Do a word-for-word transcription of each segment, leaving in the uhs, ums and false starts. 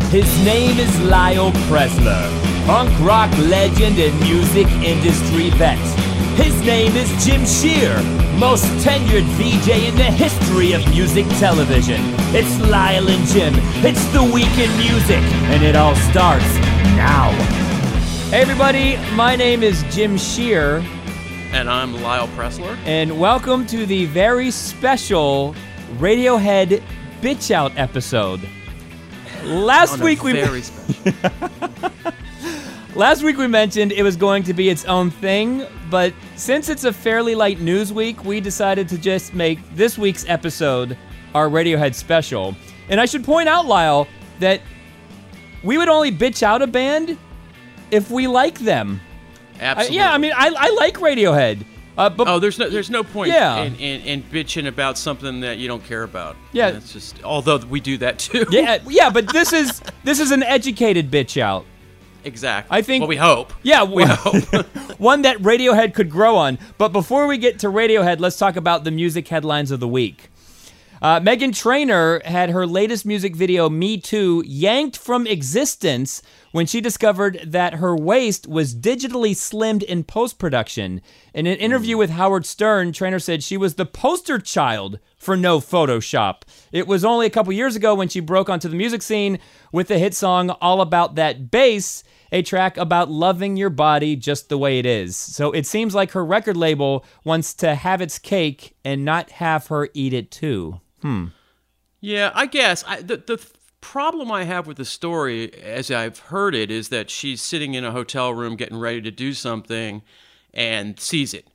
His name is Lyle Preslar, punk rock legend and music industry vet. His name is Jim Shear, most tenured V J in the history of music television. It's Lyle and Jim, it's The Week in Music, and it all starts now. Hey everybody, my name is Jim Shear. And I'm Lyle Preslar. And welcome to the very special Radiohead Bitch Out episode. Last On week we very special. Last week we mentioned it was going to be its own thing, but since it's a fairly light news week, we decided to just make this week's episode our Radiohead special. And I should point out, Lyle, that we would only bitch out a band if we like them. Absolutely. I, yeah, I mean, I, I like Radiohead. Uh, but oh, there's no there's no point yeah. in, in, in bitching about something that you don't care about. Yeah, it's just although we do that too. Yeah, yeah, but this is this is an educated bitch out. Exactly. I think. Well, we hope. Yeah, we hope. One that Radiohead could grow on. But before we get to Radiohead, let's talk about the music headlines of the week. Uh, Meghan Trainor had her latest music video, Me Too, yanked from existence when she discovered that her waist was digitally slimmed in post-production. In an interview with Howard Stern, Trainor said she was the poster child for no Photoshop. It was only a couple years ago when she broke onto the music scene with the hit song All About That Bass, a track about loving your body just the way it is. So it seems like her record label wants to have its cake and not have her eat it too. Hmm. Yeah, I guess. I, the the problem I have with the story, as I've heard it, is that she's sitting in a hotel room getting ready to do something and sees it.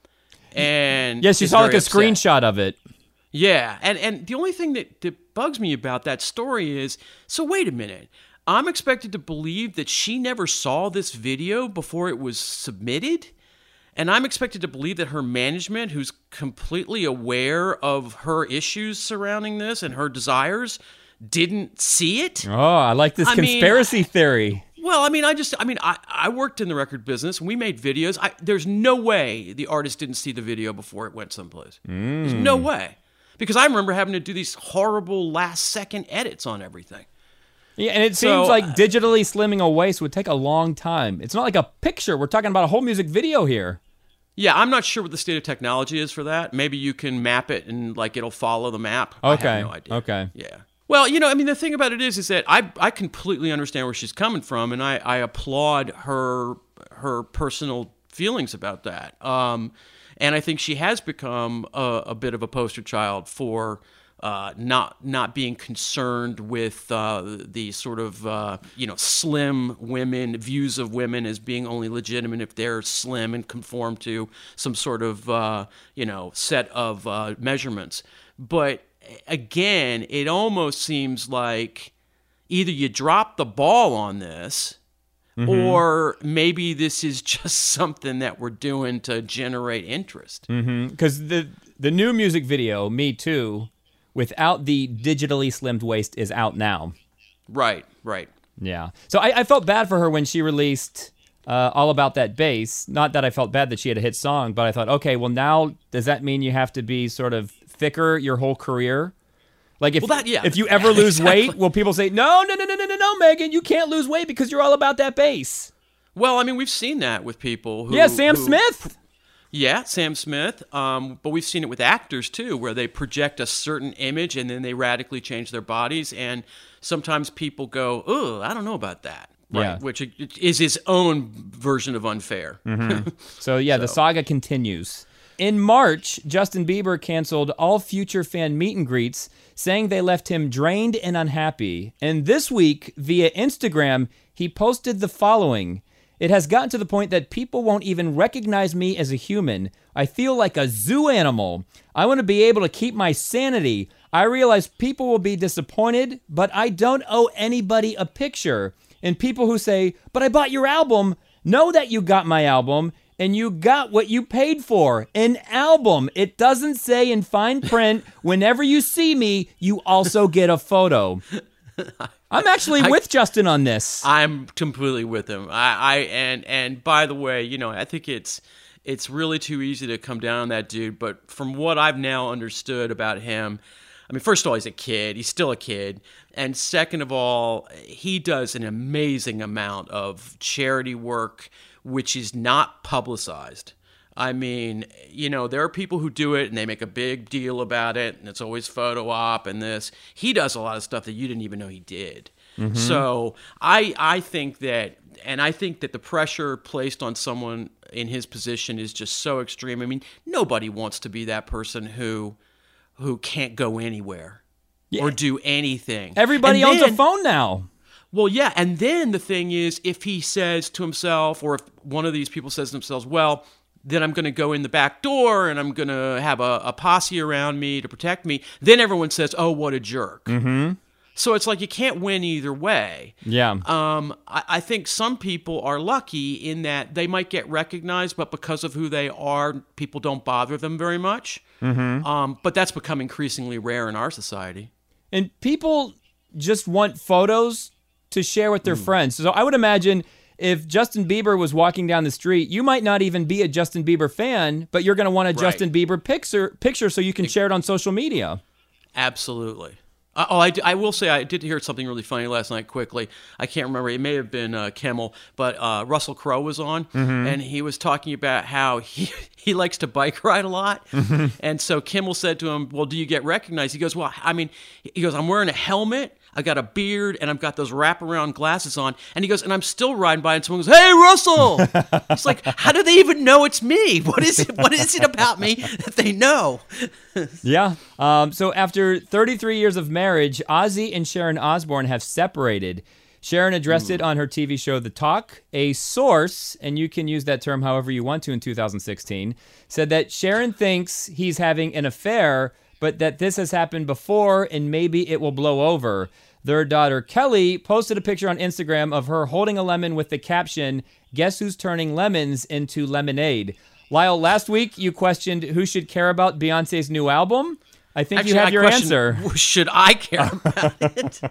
And yeah, she saw like a upset. screenshot of it. Yeah, and, and the only thing that, that bugs me about that story is, so wait a minute. I'm expected to believe that she never saw this video before it was submitted? And I'm expected to believe that her management, who's completely aware of her issues surrounding this and her desires, didn't see it? Oh, I like this I conspiracy mean, theory. Well, I mean, I just, I mean, I, I worked in the record business and we made videos. I, there's no way the artist didn't see the video before it went someplace. Mm. There's no way. Because I remember having to do these horrible last second edits on everything. Yeah, and it seems so, like digitally slimming a waist would take a long time. It's not like a picture. We're talking about a whole music video here. Yeah, I'm not sure what the state of technology is for that. Maybe you can map it and like it'll follow the map. Okay. I have no idea. Okay. Yeah. Well, you know, I mean, the thing about it is, is that I I completely understand where she's coming from, and I, I applaud her her personal feelings about that. Um, and I think she has become a, a bit of a poster child for uh, not not being concerned with uh, the sort of uh, you know slim women views of women as being only legitimate if they're slim and conform to some sort of uh, you know set of uh, measurements. But again, it almost seems like either you drop the ball on this, mm-hmm. or maybe this is just something that we're doing to generate interest. Because mm-hmm. the the new music video, Me Too, without the digitally slimmed waist, is out now. Right, right. Yeah. So I, I felt bad for her when she released uh, All About That Bass. Not that I felt bad that she had a hit song, but I thought, okay, well now, does that mean you have to be sort of thicker your whole career? Like if well, that, yeah. if you ever lose exactly. weight, will people say, no, no, no, no, no, no, no, Megan, you can't lose weight because you're all about that bass? Well, I mean, we've seen that with people who... Yeah, Sam who, Smith. Yeah, Sam Smith. Um, but we've seen it with actors, too, where they project a certain image and then they radically change their bodies. And sometimes people go, oh, I don't know about that. Right, yeah. Which is his own version of unfair. Mm-hmm. So, yeah, so. the saga continues. In March, Justin Bieber canceled all future fan meet and greets, saying they left him drained and unhappy. And this week, via Instagram, he posted the following. It has gotten to the point that people won't even recognize me as a human. I feel like a zoo animal. I want to be able to keep my sanity. I realize people will be disappointed, but I don't owe anybody a picture. And people who say, but I bought your album, know that you got my album. And you got what you paid for, an album. It doesn't say in fine print, whenever you see me, you also get a photo. I'm actually I, with Justin on this. I'm completely with him. I, I and and by the way, you know, I think it's it's really too easy to come down on that dude. But from what I've now understood about him, I mean, first of all, he's a kid. He's still a kid. And second of all, he does an amazing amount of charity work, which is not publicized. I mean, you know, there are people who do it and they make a big deal about it, and it's always photo op and this. He does a lot of stuff that you didn't even know he did. Mm-hmm. So I I think that, and I think that the pressure placed on someone in his position is just so extreme. I mean, nobody wants to be that person who who can't go anywhere yeah. or do anything. Everybody and owns then, a phone now. Well, yeah, and then the thing is, if he says to himself, or if one of these people says to themselves, well, then I'm going to go in the back door and I'm going to have a, a posse around me to protect me, then everyone says, oh, what a jerk. Mm-hmm. So it's like you can't win either way. Yeah. Um, I, I think some people are lucky in that they might get recognized, but because of who they are, people don't bother them very much. Mm-hmm. Um, but that's become increasingly rare in our society. And people just want photos to share with their mm. friends. So I would imagine if Justin Bieber was walking down the street, you might not even be a Justin Bieber fan, but you're going to want a right. Justin Bieber picture, picture so you can share it on social media. Absolutely. Uh, oh, I, I will say I did hear something really funny last night quickly. I can't remember. It may have been uh, Kimmel, but uh, Russell Crowe was on, mm-hmm. and he was talking about how he, he likes to bike ride a lot. Mm-hmm. And so Kimmel said to him, well, do you get recognized? He goes, well, I mean, he goes, I'm wearing a helmet, I got a beard, and I've got those wraparound glasses on. And he goes, and I'm still riding by, and someone goes, hey, Russell! It's like, how do they even know it's me? What is it, what is it about me that they know? Yeah. Um, so after thirty-three years of marriage, Ozzy and Sharon Osbourne have separated. Sharon addressed mm. it on her T V show The Talk. A source, and you can use that term however you want to in two thousand sixteen, said that Sharon thinks he's having an affair, but that this has happened before and maybe it will blow over. Their daughter, Kelly, posted a picture on Instagram of her holding a lemon with the caption, guess who's turning lemons into lemonade? Lyle, last week you questioned who should care about Beyonce's new album. I think Actually, you have I your answer. Should I care about it?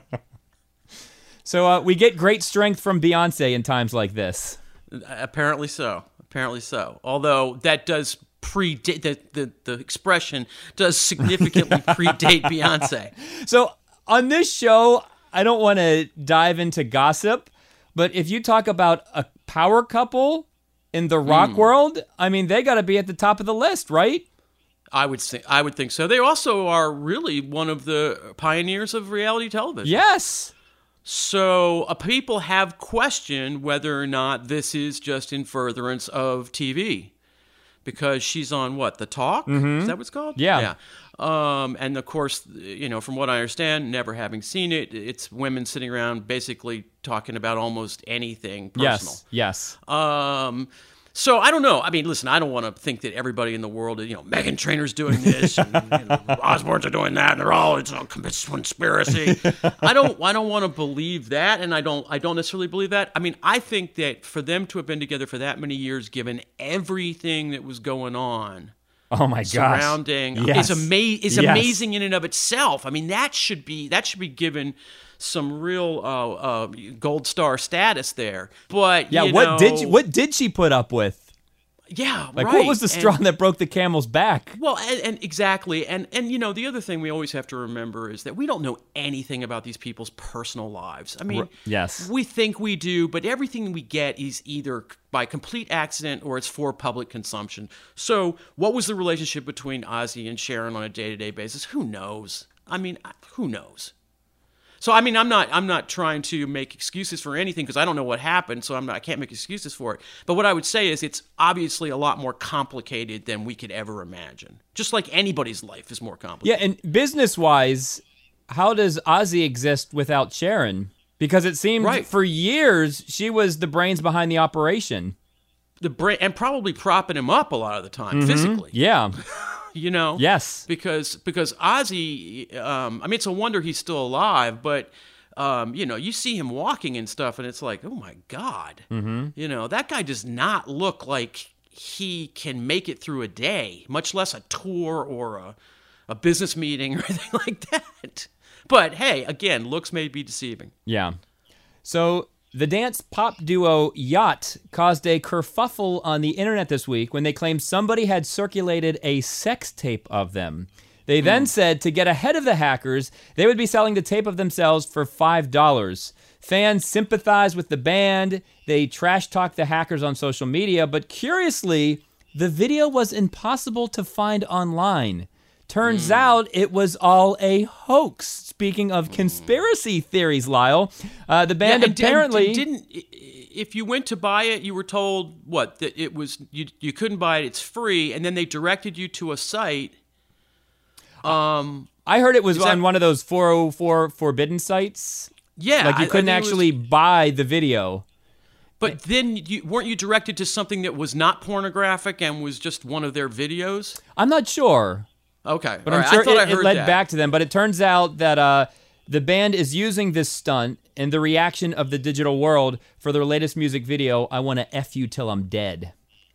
So uh, we get great strength from Beyonce in times like this. Apparently so. Apparently so. Although that does predate, the, the, the expression does significantly predate Beyonce. So on this show, I don't want to dive into gossip, but if you talk about a power couple in the rock mm. world, I mean, they got to be at the top of the list, right? I would think, I would think so. They also are really one of the pioneers of reality television. Yes. So uh, people have questioned whether or not this is just in furtherance of T V. Because she's on what, The Talk? Mm-hmm. Is that what it's called? Yeah. Yeah. Um, and of course, you know, from what I understand, never having seen it, it's women sitting around basically talking about almost anything personal. Yes. Yes. Um, so I don't know. I mean, listen, I don't want to think that everybody in the world, you know, Meghan Trainor's doing this, and you know, Osbournes are doing that, and they're all it's a conspiracy. I don't. I don't want to believe that, and I don't. I don't necessarily believe that. I mean, I think that for them to have been together for that many years, given everything that was going on. Oh my gosh! Surrounding yes. is ama- is yes. amazing in and of itself. I mean, that should be that should be given some real uh, uh, gold star status there. But yeah, you what know, did you, what did she put up with? Yeah, like right. what was the straw and, that broke the camel's back? Well, and, and exactly, and and you know the other thing we always have to remember is that we don't know anything about these people's personal lives. I mean, R- yes, we think we do, but everything we get is either by complete accident or it's for public consumption. So, what was the relationship between Ozzy and Sharon on a day-to-day basis? Who knows? I mean, who knows? So I mean, I'm not I'm not trying to make excuses for anything because I don't know what happened, so I'm not, I can't make excuses for it. But what I would say is it's obviously a lot more complicated than we could ever imagine. Just like anybody's life is more complicated. Yeah, and business-wise, how does Ozzy exist without Sharon? Because it seemed right. for years she was the brains behind the operation. The brain and probably propping him up a lot of the time mm-hmm. physically. Yeah. You know, yes, because because Ozzy, um, I mean, it's a wonder he's still alive. But um, you know, you see him walking and stuff, and it's like, oh my God, mm-hmm. you know, that guy does not look like he can make it through a day, much less a tour or a a business meeting or anything like that. But hey, again, looks may be deceiving. Yeah. So the dance pop duo Yacht caused a kerfuffle on the internet this week when they claimed somebody had circulated a sex tape of them. They then said to get ahead of the hackers, they would be selling the tape of themselves for five dollars. Fans sympathized with the band. They trash-talked the hackers on social media, but curiously, the video was impossible to find online. Turns mm. out it was all a hoax. Speaking of conspiracy theories, Lyle, uh, the band yeah, and, apparently and didn't. If you went to buy it, you were told what that it was. You you couldn't buy it. It's free, and then they directed you to a site. Um, I heard it was on that, one of those four oh four forbidden sites. Yeah, like you couldn't I, I actually was, buy the video. But then you, weren't you directed to something that was not pornographic and was just one of their videos? I'm not sure. Okay, but All I'm right. sure I thought it, I heard it led that. back to them. But it turns out that uh, the band is using this stunt and the reaction of the digital world for their latest music video, I Want to F You Till I'm Dead.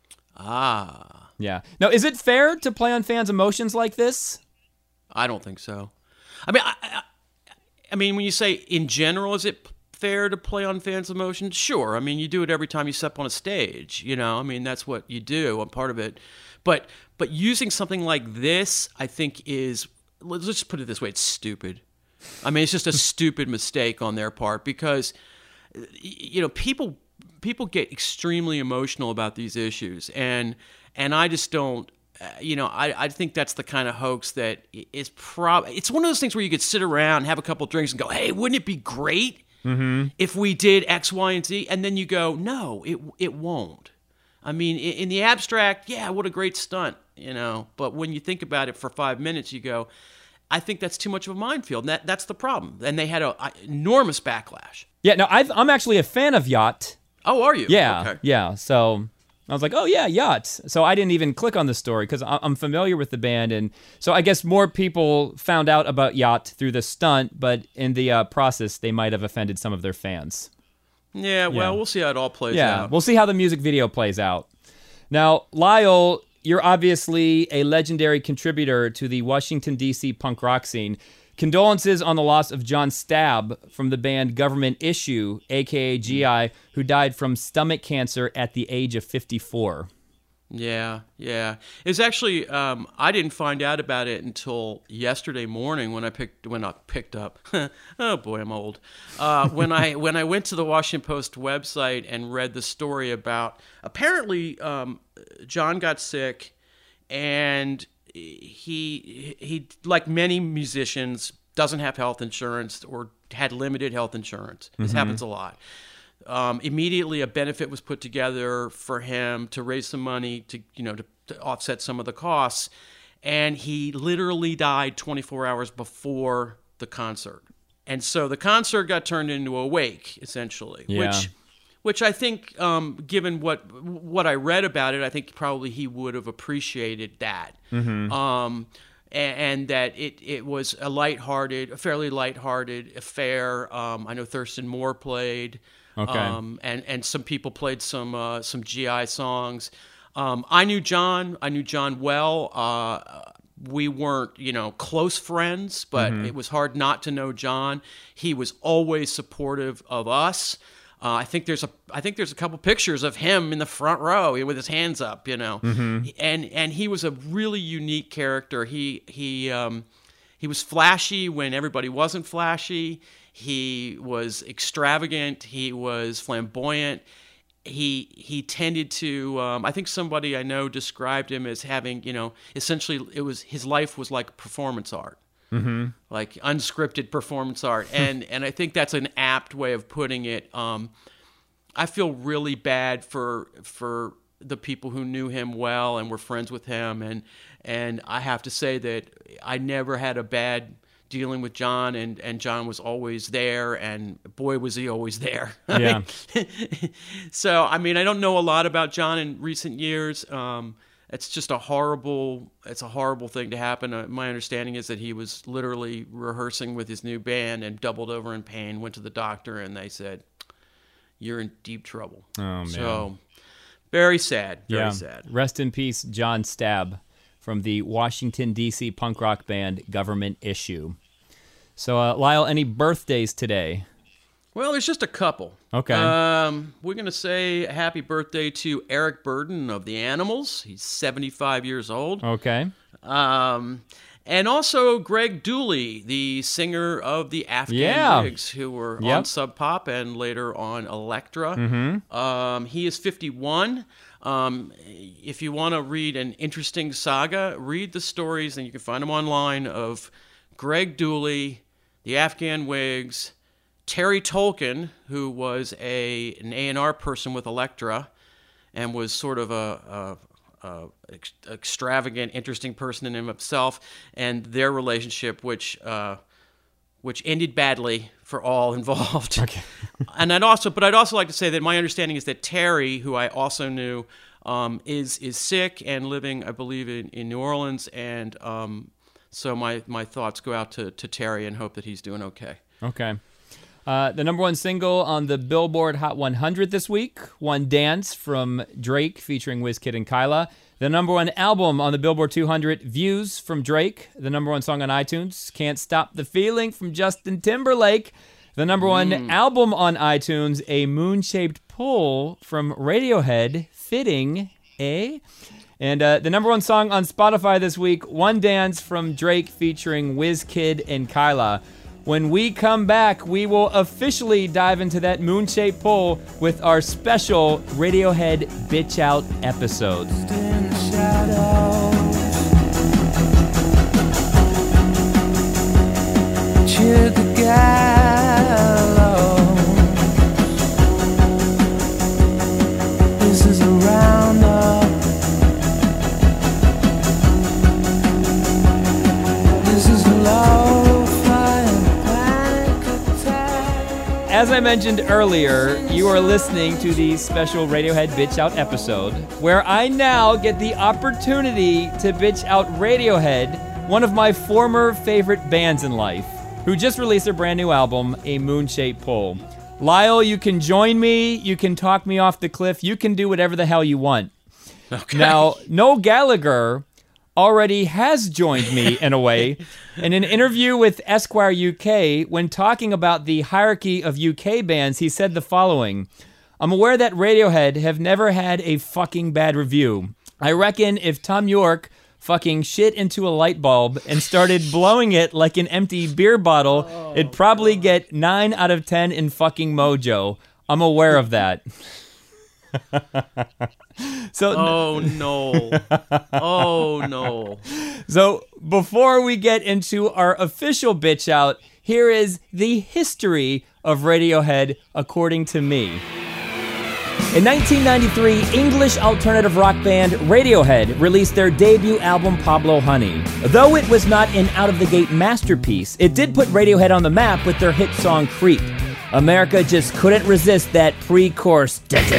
Ah. Yeah. Now, is it fair to play on fans' emotions like this? I don't think so. I mean, I, I, I mean, when you say in general, is it fair to play on fans' emotions? Sure. I mean, you do it every time you step on a stage. You know, I mean, that's what you do. I'm part of it. But but using something like this, I think is, let's just put it this way, it's stupid. I mean, it's just a stupid mistake on their part because, you know, people people get extremely emotional about these issues, and and I just don't. Uh, you know, I, I think that's the kind of hoax that is prob. It's one of those things where you could sit around, have a couple drinks, and go, "Hey, wouldn't it be great mm-hmm. if we did X, Y, and Z?" And then you go, "No, it it won't." I mean, in, in the abstract, yeah, what a great stunt, you know. But when you think about it for five minutes, you go, "I think that's too much of a minefield." And that that's the problem. And they had an enormous backlash. Yeah, no, I've, I'm actually a fan of Yacht. Oh, are you? Yeah, okay. yeah. So I was like, oh, yeah, Yacht. So I didn't even click on the story because I'm familiar with the band. And so I guess more people found out about Yacht through the stunt, but in the uh, process, they might have offended some of their fans. Yeah, well, yeah. we'll see how it all plays yeah, out. We'll see how the music video plays out. Now, Lyle, you're obviously a legendary contributor to the Washington, D C punk rock scene. Condolences on the loss of John Stabb from the band Government Issue, a k a. G I, who died from stomach cancer at the age of fifty-four. Yeah, yeah. It's actually um, I didn't find out about it until yesterday morning when I picked when I picked up. Oh boy, I'm old. Uh, when I when I went to the Washington Post website and read the story about apparently um, John got sick and he he like many musicians doesn't have health insurance or had limited health insurance. This mm-hmm. happens a lot. Um, immediately, a benefit was put together for him to raise some money to, you know, to, to offset some of the costs, and he literally died twenty-four hours before the concert. And so the concert got turned into a wake, essentially, yeah. which, which I think, um, given what what I read about it, I think probably he would have appreciated that. Mm-hmm. Um, and, and that it it was a lighthearted, a fairly lighthearted affair. Um, I know Thurston Moore played. Okay. Um, and, and some people played some uh, some G I songs. Um, I knew John. I knew John well. Uh, we weren't, you know, close friends, but mm-hmm. it was hard not to know John. He was always supportive of us. Uh, I think there's a I think there's a couple pictures of him in the front row with his hands up, you know. Mm-hmm. And and he was a really unique character. He he um, he was flashy when everybody wasn't flashy. He was extravagant. He was flamboyant. He he tended to. Um, I think somebody I know described him as having, you know, essentially it was his life was like performance art, mm-hmm. like unscripted performance art, and and I think that's an apt way of putting it. Um, I feel really bad for for the people who knew him well and were friends with him, and and I have to say that I never had a bad dealing with John, and, and John was always there, and boy, was he always there. Yeah. So, I mean, I don't know a lot about John in recent years. Um, it's just a horrible, it's a horrible thing to happen. Uh, my understanding is that he was literally rehearsing with his new band and doubled over in pain, went to the doctor, and they said, "You're in deep trouble." Oh, man. So, very sad, very yeah. sad. Rest in peace, John Stabb, from the Washington, D C punk rock band Government Issue. So, uh, Lyle, any birthdays today? Well, there's just a couple. Okay. Um, we're going to say happy birthday to Eric Burdon of the Animals. He's seventy-five years old. Okay. Um, And also Greg Dulli, the singer of the Afghan Yeah. Wigs, who were Yep. on Sub Pop and later on Elektra. Mm-hmm. Um, he is fifty-one. Um, if you want to read an interesting saga, read the stories, and you can find them online, of Greg Dulli, the Afghan Wigs, Terry Tolkien, who was a an A and R person with Elektra and was sort of a, a, a ex- extravagant, interesting person in himself, and their relationship, which uh, which ended badly for all involved. Okay. And I'd also, but I'd also like to say that my understanding is that Terry, who I also knew, um, is is sick and living, I believe, in, in New Orleans, and um, so my, my thoughts go out to, to Terry and hope that he's doing okay. Okay. Uh, the number one single on the Billboard Hot one hundred this week, One Dance from Drake featuring WizKid and Kyla. The number one album on the Billboard two hundred, Views from Drake. The number one song on iTunes, Can't Stop the Feeling from Justin Timberlake. The number one Mm. album on iTunes, A Moon-Shaped Pull from Radiohead, Fitting, eh? And uh, the number one song on Spotify this week, One Dance from Drake featuring WizKid and Kyla. When we come back, we will officially dive into that moon-shaped pull with our special Radiohead Bitch Out episode. In the shadows, cheer the gallows. This is a roundup. This is a low-flying panic attack. As I mentioned earlier, you are listening to the special Radiohead Bitch Out episode, where I now get the opportunity to bitch out Radiohead, one of my former favorite bands in life, who just released their brand new album, A Moon-Shaped Pull. Lyle, you can join me, you can talk me off the cliff, you can do whatever the hell you want. Okay. Now, Noel Gallagher already has joined me in a way. In an interview with Esquire U K, when talking about the hierarchy of U K bands, he said the following: I'm aware that Radiohead have never had a fucking bad review. I reckon if Tom York fucking shit into a light bulb and started blowing it like an empty beer bottle, oh, it'd probably God. get nine out of ten in fucking Mojo. I'm aware of that. So, oh no. Oh no. So before we get into our official bitch out, here is the history of Radiohead according to me. In nineteen ninety-three, English alternative rock band Radiohead released their debut album Pablo Honey. Though it was not an out-of-the-gate masterpiece, it did put Radiohead on the map with their hit song Creep. America just couldn't resist that pre-chorus.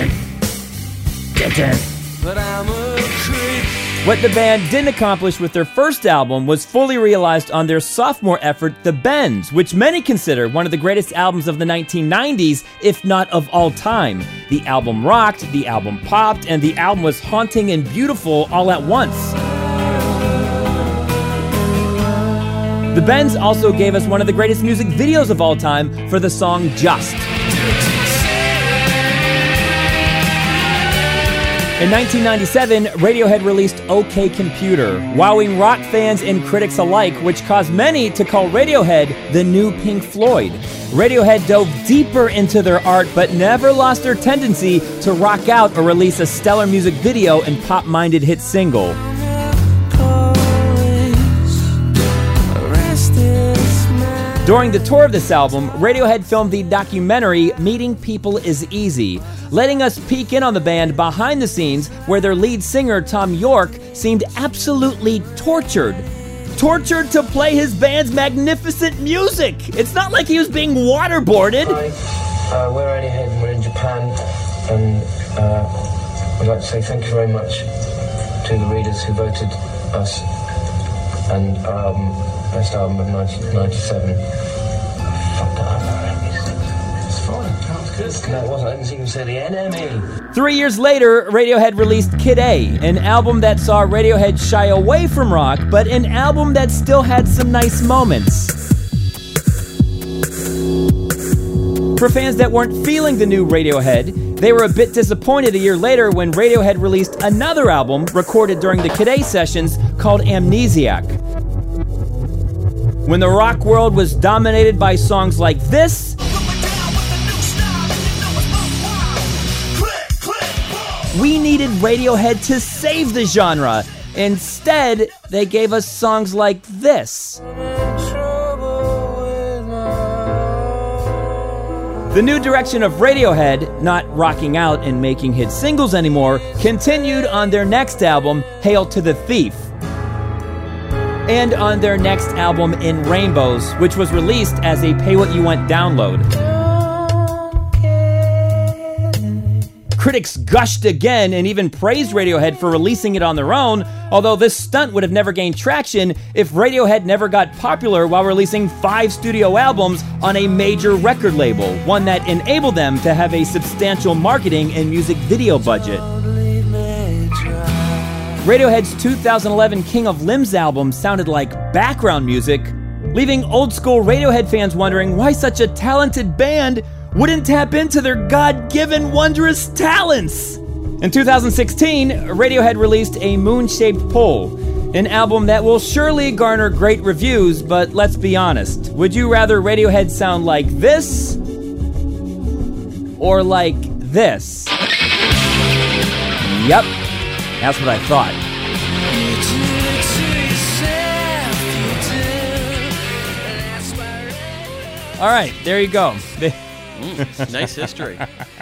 But I'm a creep. What the band didn't accomplish with their first album was fully realized on their sophomore effort, The Bends, which many consider one of the greatest albums of the nineteen nineties, if not of all time. The album rocked, the album popped, and the album was haunting and beautiful all at once. The Bends also gave us one of the greatest music videos of all time for the song Just. In nineteen ninety-seven, Radiohead released OK Computer, wowing rock fans and critics alike, which caused many to call Radiohead the new Pink Floyd. Radiohead dove deeper into their art, but never lost their tendency to rock out or release a stellar music video and pop-minded hit single. During the tour of this album, Radiohead filmed the documentary Meeting People is Easy, letting us peek in on the band behind the scenes where their lead singer, Tom York, seemed absolutely tortured. Tortured to play his band's magnificent music! It's not like he was being waterboarded! Hi, uh, we're Radiohead and we're in Japan, and uh, I'd like to say thank you very much to the readers who voted us and our album best album of nineteen ninety-seven. Fuck that up. It's fine. That was good. No, it wasn't. I didn't even say the enemy. Three years later, Radiohead released Kid A, an album that saw Radiohead shy away from rock, but an album that still had some nice moments. For fans that weren't feeling the new Radiohead, they were a bit disappointed a year later when Radiohead released another album recorded during the Kid A sessions called Amnesiac. when the rock world was dominated by songs like this, we needed Radiohead to save the genre. Instead, they gave us songs like this. The new direction of Radiohead, not rocking out and making hit singles anymore, continued on their next album, Hail to the Thief, and on their next album, In Rainbows, which was released as a pay-what-you-want download. Critics gushed again and even praised Radiohead for releasing it on their own, although this stunt would have never gained traction if Radiohead never got popular while releasing five studio albums on a major record label, one that enabled them to have a substantial marketing and music video budget. Radiohead's two thousand eleven King of Limbs album sounded like background music, leaving old-school Radiohead fans wondering why such a talented band wouldn't tap into their God-given wondrous talents. In two thousand sixteen, Radiohead released A Moon-Shaped Pole, an album that will surely garner great reviews, but let's be honest, would you rather Radiohead sound like this or like this? Yep, that's what I thought. All right, there you go. Mm, nice history.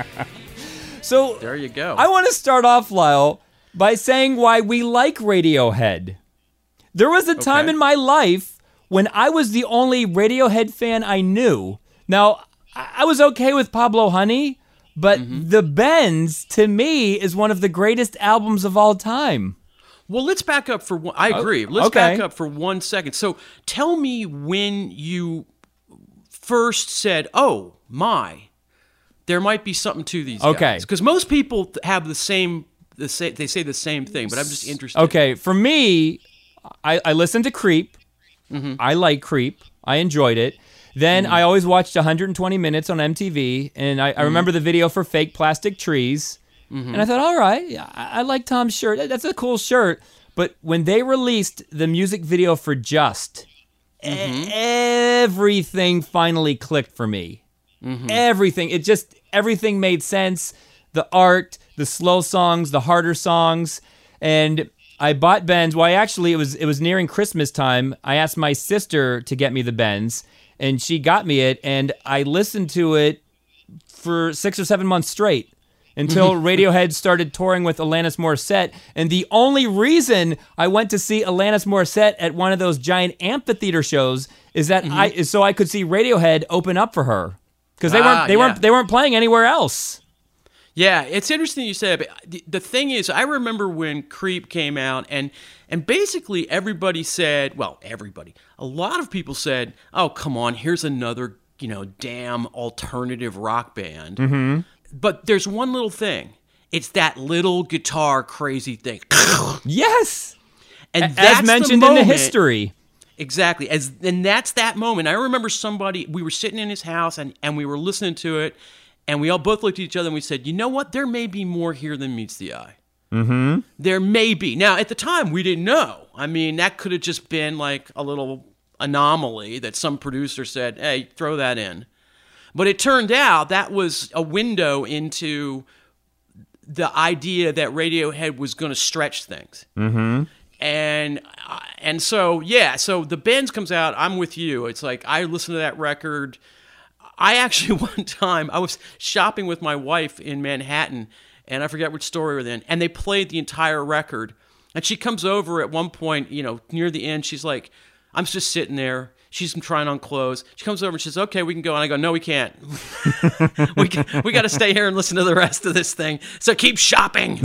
So there you go. I want to start off, Lyle, by saying why we like Radiohead. There was a time Okay. in my life when I was the only Radiohead fan I knew. Now, I I was okay with Pablo Honey, but Mm-hmm. The Bends, to me, is one of the greatest albums of all time. Well, let's back up for one. I agree. Let's okay. back up for one second. So tell me when you first said, oh, my, there might be something to these Okay. guys. Because most people have the same, the say, they say the same thing, but I'm just interested. Okay, for me, I, I listened to Creep. Mm-hmm. I like Creep. I enjoyed it. Then I always watched one hundred twenty minutes on M T V, and I, I remember the video for Fake Plastic Trees. And I thought, all right, I, I like Tom's shirt. That- That's a cool shirt. But when they released the music video for Just, everything finally clicked for me. Everything. It just, everything made sense. The art, the slow songs, the harder songs. And I bought Benz. Well, I actually, it was it was nearing Christmas time. I asked my sister to get me the Benz, and she got me it, and I listened to it for six or seven months straight until Radiohead started touring with Alanis Morissette. And the only reason I went to see Alanis Morissette at one of those giant amphitheater shows is that I is so I could see Radiohead open up for her, because they Ah, weren't they yeah. weren't they weren't playing anywhere else. Yeah, it's interesting you say that, but the, the thing is, I remember when Creep came out, and and basically everybody said, well, everybody, a lot of people said, oh, come on, here's another, you know, damn alternative rock band. Mm-hmm. But there's one little thing. It's that little guitar crazy thing. Yes, And as that's mentioned the in the moment- history. Exactly. As and that's that moment. I remember somebody, we were sitting in his house and, and we were listening to it, and we all both looked at each other and we said, you know what? There may be more here than meets the eye. Mm-hmm. There may be. Now, at the time, we didn't know. I mean, that could have just been like a little anomaly that some producer said, hey, throw that in. But it turned out that was a window into the idea that Radiohead was going to stretch things. Mm-hmm. And uh, and so, yeah, so the Benz comes out, I'm with you. It's like, I listened to that record. I actually, one time, I was shopping with my wife in Manhattan, and I forget which store we were in, and they played the entire record. And she comes over at one point, you know, near the end, she's like, I'm just sitting there. She's trying on clothes. She comes over and she says, okay, we can go. And I go, no, we can't. we can, we got to stay here and listen to the rest of this thing. So keep shopping.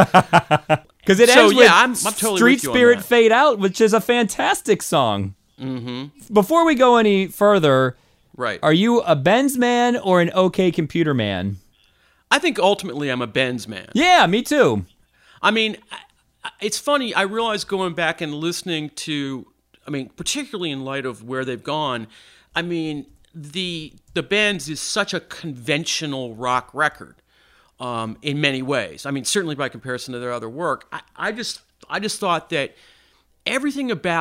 Because it So, ends yeah, with I'm- I'm totally Street with you on Spirit that. Fade Out, which is a fantastic song. Mm-hmm. Before we go any further, Right. are you a Benz man or an OK Computer man? I think ultimately I'm a Benz man. Yeah, me too. I mean, I- I- it's funny. I realized going back and listening to, I mean, particularly in light of where they've gone, I mean, the the Benz is such a conventional rock record um, in many ways. I mean, certainly by comparison to their other work. I, I just I just thought that everything about it,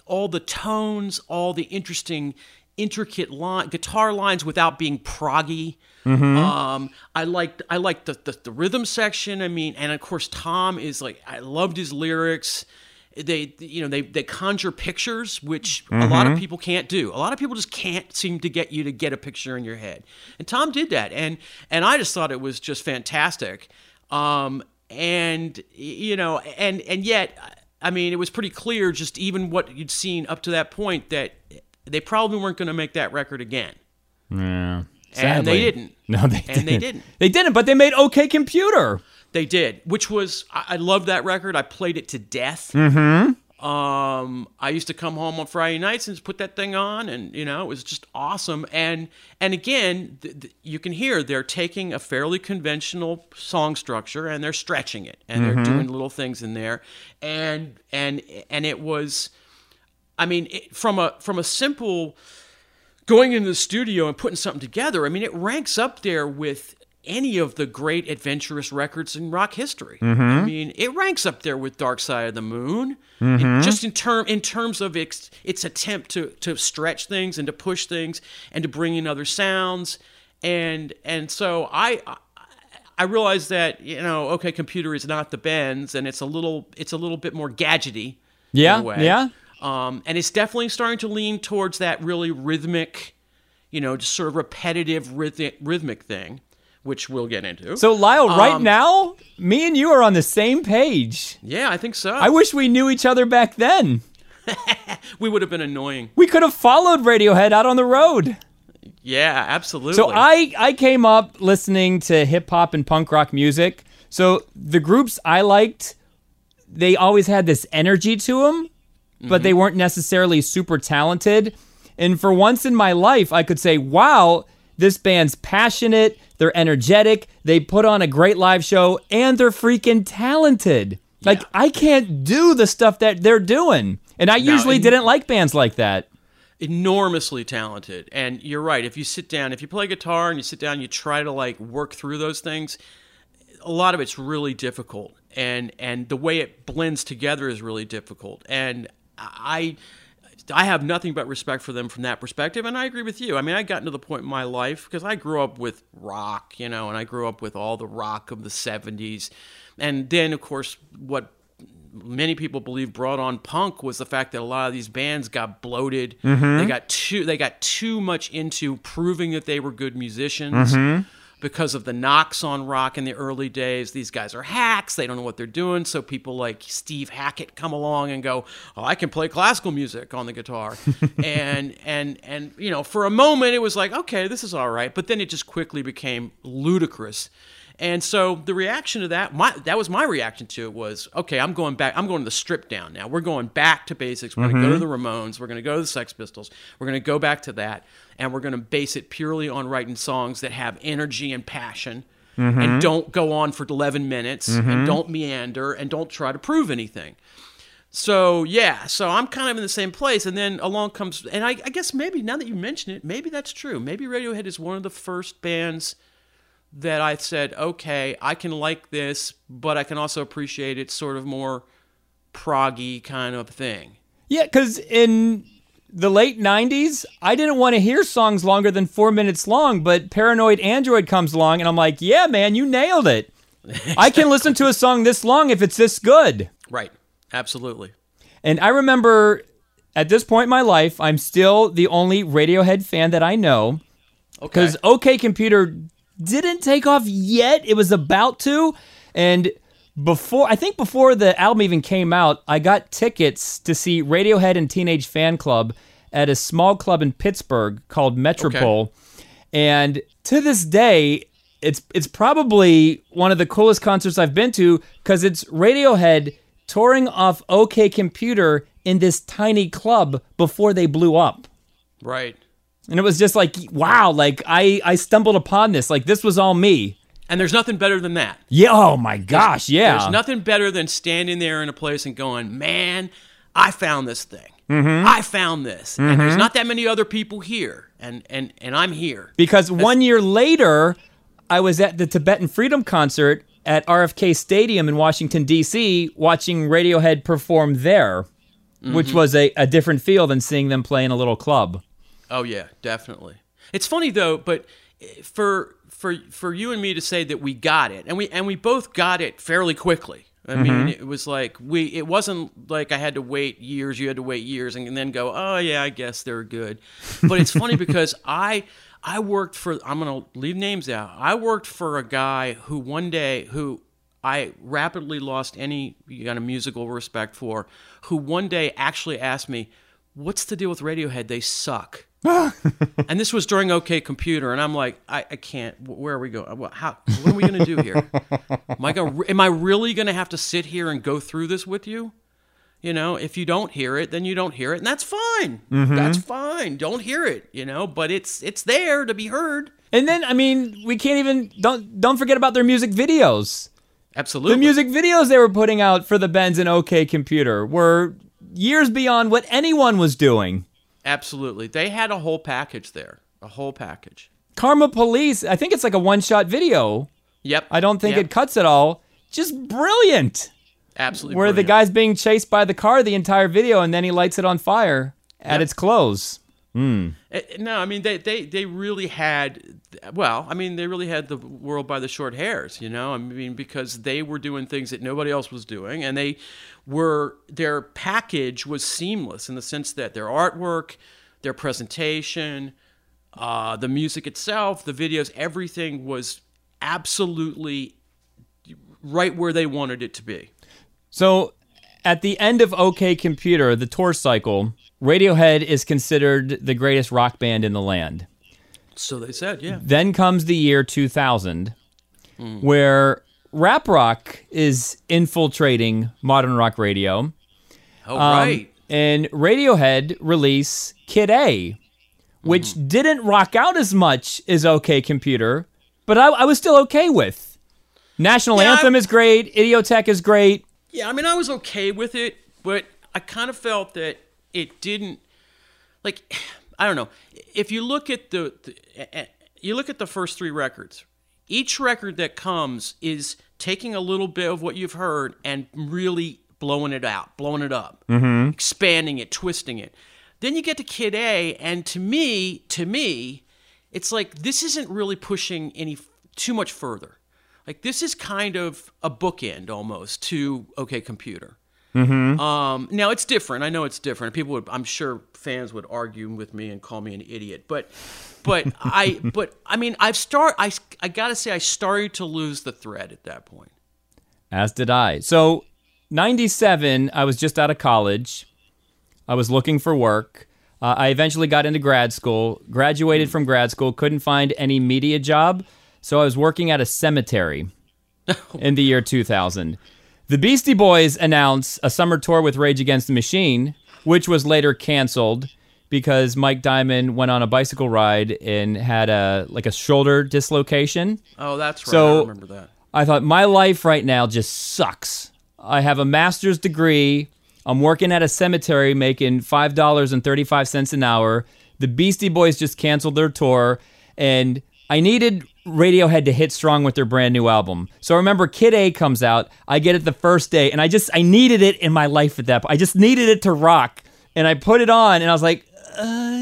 all the tones, all the interesting, intricate line, guitar lines without being proggy. Mm-hmm. Um, I liked I liked the, the the rhythm section. I mean, and of course Tom is like, I loved his lyrics. They you know they they conjure pictures, which mm-hmm. a lot of people can't do. A lot of people just can't seem to get you to get a picture in your head. And Tom did that, and and I just thought it was just fantastic. Um, and you know, and and yet, I mean, it was pretty clear, just even what you'd seen up to that point, that they probably weren't going to make that record again. Yeah. Sadly. And they didn't. No, they and didn't. they didn't. They didn't, but they made OK Computer. They did, which was, I, I loved that record. I played it to death. Mm-hmm. Um, I used to come home on Friday nights and just put that thing on, and, you know, it was just awesome. And and again, th- th- you can hear they're taking a fairly conventional song structure and they're stretching it, and Mm-hmm. they're doing little things in there. And and and it was, I mean, it, from a from a simple going into the studio and putting something together, I mean, it ranks up there with any of the great adventurous records in rock history. Mm-hmm. I mean, it ranks up there with Dark Side of the Moon, Mm-hmm. in, just in term in terms of its, its attempt to to stretch things and to push things and to bring in other sounds. And and so I I realized that, you know, OK Computer is not the Bends, and it's a little it's a little bit more gadgety. Yeah, in a way. yeah. Um, and it's definitely starting to lean towards that really rhythmic, you know, just sort of repetitive rhythmic, rhythmic thing, which we'll get into. So, Lyle, right Um, now, me and you are on the same page. Yeah, I think so. I wish we knew each other back then. We would have been annoying. We could have followed Radiohead out on the road. Yeah, absolutely. So I, I came up listening to hip-hop and punk rock music. So the groups I liked, they always had this energy to them, but they weren't necessarily super talented. And for once in my life, I could say, wow, this band's passionate, they're energetic, they put on a great live show, and they're freaking talented. Like, Yeah. I can't do the stuff that they're doing. And I usually and- didn't like bands like that. Enormously talented. And you're right. If you sit down, if you play guitar and you sit down and you try to like work through those things, a lot of it's really difficult. And and the way it blends together is really difficult. And I I have nothing but respect for them from that perspective, and I agree with you. I mean, I got to the point in my life, because I grew up with rock, you know, and I grew up with all the rock of the seventies. And then, of course, what many people believe brought on punk was the fact that a lot of these bands got bloated. Mm-hmm. They got too they got too much into proving that they were good musicians. Mm-hmm. Because of the knocks on rock in the early days. These guys are hacks. They don't know what they're doing. So people like Steve Hackett come along and go, oh, I can play classical music on the guitar. and, and, and, you know, for a moment it was like, okay, this is all right. But then it just quickly became ludicrous. And so the reaction to that, my, that was my reaction to it was, okay, I'm going back. I'm going to the stripped down now. We're going back to basics. We're going to go to the Ramones. We're going to go to the Sex Pistols. We're going to go back to that. And we're going to base it purely on writing songs that have energy and passion and don't go on for eleven minutes and don't meander and don't try to prove anything. So, yeah, so I'm kind of in the same place. And then along comes, and I, I guess maybe now that you mention it, maybe that's true. Maybe Radiohead is one of the first bands that I said, okay, I can like this, but I can also appreciate it sort of more proggy kind of thing. Yeah, because in the late nineties, I didn't want to hear songs longer than four minutes long, but Paranoid Android comes along, and I'm like, yeah, man, you nailed it. I can listen to a song this long if it's this good. Right, absolutely. And I remember at this point in my life, I'm still the only Radiohead fan that I know, Okay. because OK Computer didn't take off yet. It was about to, and before I think before the album even came out, I got tickets to see Radiohead and Teenage Fan Club at a small club in Pittsburgh called Metropole. And to this day, it's it's probably one of the coolest concerts I've been to, because it's Radiohead touring off OK Computer in this tiny club before they blew up. Right. And it was just like, wow, like I, I stumbled upon this. Like, this was all me. And there's nothing better than that. Yeah, oh my gosh, yeah. There's nothing better than standing there in a place and going, man, I found this thing. Mm-hmm. I found this. Mm-hmm. And there's not that many other people here. And, and, and I'm here. Because That's- one year later, I was at the Tibetan Freedom concert at R F K Stadium in Washington, D C, watching Radiohead perform there. which was a, a different feel than seeing them play in a little club. Oh yeah, definitely. It's funny though, but for for for you and me to say that we got it, and we and we both got it fairly quickly. I mean, it was like we. It wasn't like I had to wait years. You had to wait years, and then go, oh yeah, I guess they're good. But it's funny because I I worked for. I'm gonna leave names out. I worked for a guy who one day who I rapidly lost any kind of musical respect for. Who one day actually asked me, "What's the deal with Radiohead? They suck." And this was during OK Computer, and I'm like, I, I can't. Where are we going? What, how, what are we going to do here? Am I, gonna, am I really going to have to sit here and go through this with you? You know, if you don't hear it, then you don't hear it, and that's fine. Mm-hmm. That's fine. Don't hear it. You know, but it's it's there to be heard. And then, I mean, we can't even don't don't forget about their music videos. Absolutely, the music videos they were putting out for the Bends and OK Computer were years beyond what anyone was doing. Absolutely. They had a whole package there. A whole package. Karma Police, I think it's like a one-shot video. Yep. I don't think yep. it cuts at all. Just brilliant. Absolutely Where brilliant. the guy's being chased by the car the entire video, and then he lights it on fire at yep. its close. Mm. No, I mean, they, they, they really had, well, I mean, they really had the world by the short hairs, you know? I mean, because they were doing things that nobody else was doing, and they were, their package was seamless in the sense that their artwork, their presentation, uh, the music itself, the videos, everything was absolutely right where they wanted it to be. So, at the end of OK Computer, the tour cycle, Radiohead is considered the greatest rock band in the land. So they said, yeah. Then comes the year two thousand, mm. where rap rock is infiltrating modern rock radio. Oh, um, right. And Radiohead release Kid A, which mm. didn't rock out as much as OK Computer, but I, I was still okay with. National yeah, Anthem I, is great. Idiotech is great. Yeah, I mean, I was okay with it, but I kind of felt that it didn't, like, I don't know. If you look at the, the, you look at the first three records, each record that comes is taking a little bit of what you've heard and really blowing it out, blowing it up, mm-hmm. expanding it, twisting it. Then you get to Kid A, and to me, to me, it's like this isn't really pushing any too much further. Like, this is kind of a bookend almost to OK Computer. Mm-hmm. Um, now, it's different. I know it's different. People would, I'm sure fans would argue with me and call me an idiot. But, but I, but I mean, I've start. I, I gotta say, I started to lose the thread at that point. As did I. So, ninety-seven, I was just out of college. I was looking for work. Uh, I eventually got into grad school, graduated from grad school, couldn't find any media job. So I was working at a cemetery in the year two thousand. The Beastie Boys announced a summer tour with Rage Against the Machine, which was later canceled because Mike Diamond went on a bicycle ride and had a like a shoulder dislocation. Oh, that's right. So I remember that. I thought, my life right now just sucks. I have a master's degree. I'm working at a cemetery making five dollars and thirty-five cents an hour. The Beastie Boys just canceled their tour, and I needed Radiohead to hit strong with their brand new album. So I remember Kid A comes out. I get it the first day, and I just, I needed it in my life at that point. I just needed it to rock. And I put it on, and I was like, uh,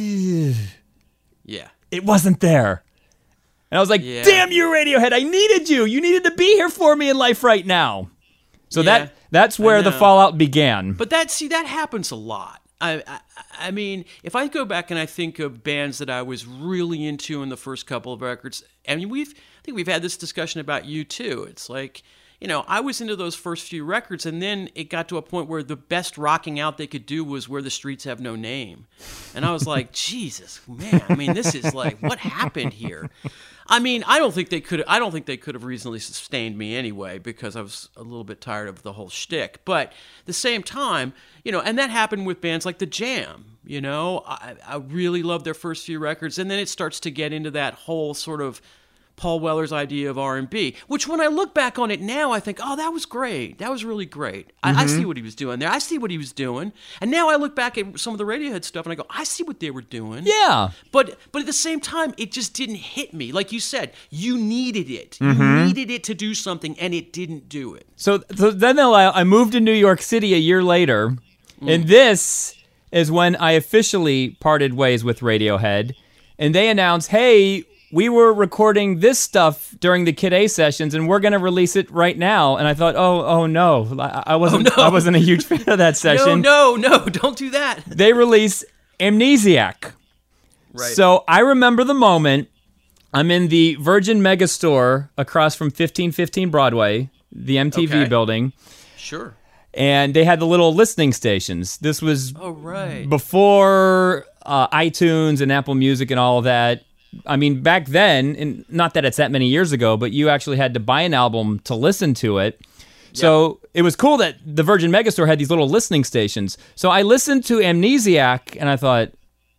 yeah. It wasn't there. And I was like, yeah. Damn you, Radiohead. I needed you. You needed to be here for me in life right now. So yeah, that that's where the fallout began. But that, see, that happens a lot. I, I I mean, if I go back and I think of bands that I was really into in the first couple of records, I mean, we've I think we've had this discussion about U two. It's like, you know, I was into those first few records, and then it got to a point where the best rocking out they could do was Where the Streets Have No Name. And I was like, Jesus, man, I mean, this is like, what happened here? I mean, I don't think they could. I don't think they could have reasonably sustained me anyway, because I was a little bit tired of the whole shtick. But at the same time, you know, and that happened with bands like The Jam. You know, I, I really loved their first few records, and then it starts to get into that whole sort of Paul Weller's idea of R and B, which when I look back on it now, I think, oh, that was great. That was really great. Mm-hmm. I, I see what he was doing there. I see what he was doing. And now I look back at some of the Radiohead stuff and I go, I see what they were doing. Yeah. But but at the same time, it just didn't hit me. Like you said, you needed it. Mm-hmm. You needed it to do something, and it didn't do it. So, so then I I moved to New York City a year later, And this is when I officially parted ways with Radiohead. And they announced, hey, we were recording this stuff during the Kid A sessions, and we're going to release it right now. And I thought, oh, oh no, I, I wasn't, Oh, no. I wasn't a huge fan of that session. No, no, no, don't do that. They released Amnesiac. Right. So I remember the moment. I'm in the Virgin Megastore across from fifteen fifteen Broadway, the M T V Okay. building, Sure. and they had the little listening stations. This was Oh, right. before uh, iTunes and Apple Music and all of that. I mean, back then, and not that it's that many years ago, but you actually had to buy an album to listen to it. So it was cool that the Virgin Megastore had these little listening stations. So I listened to Amnesiac, and I thought,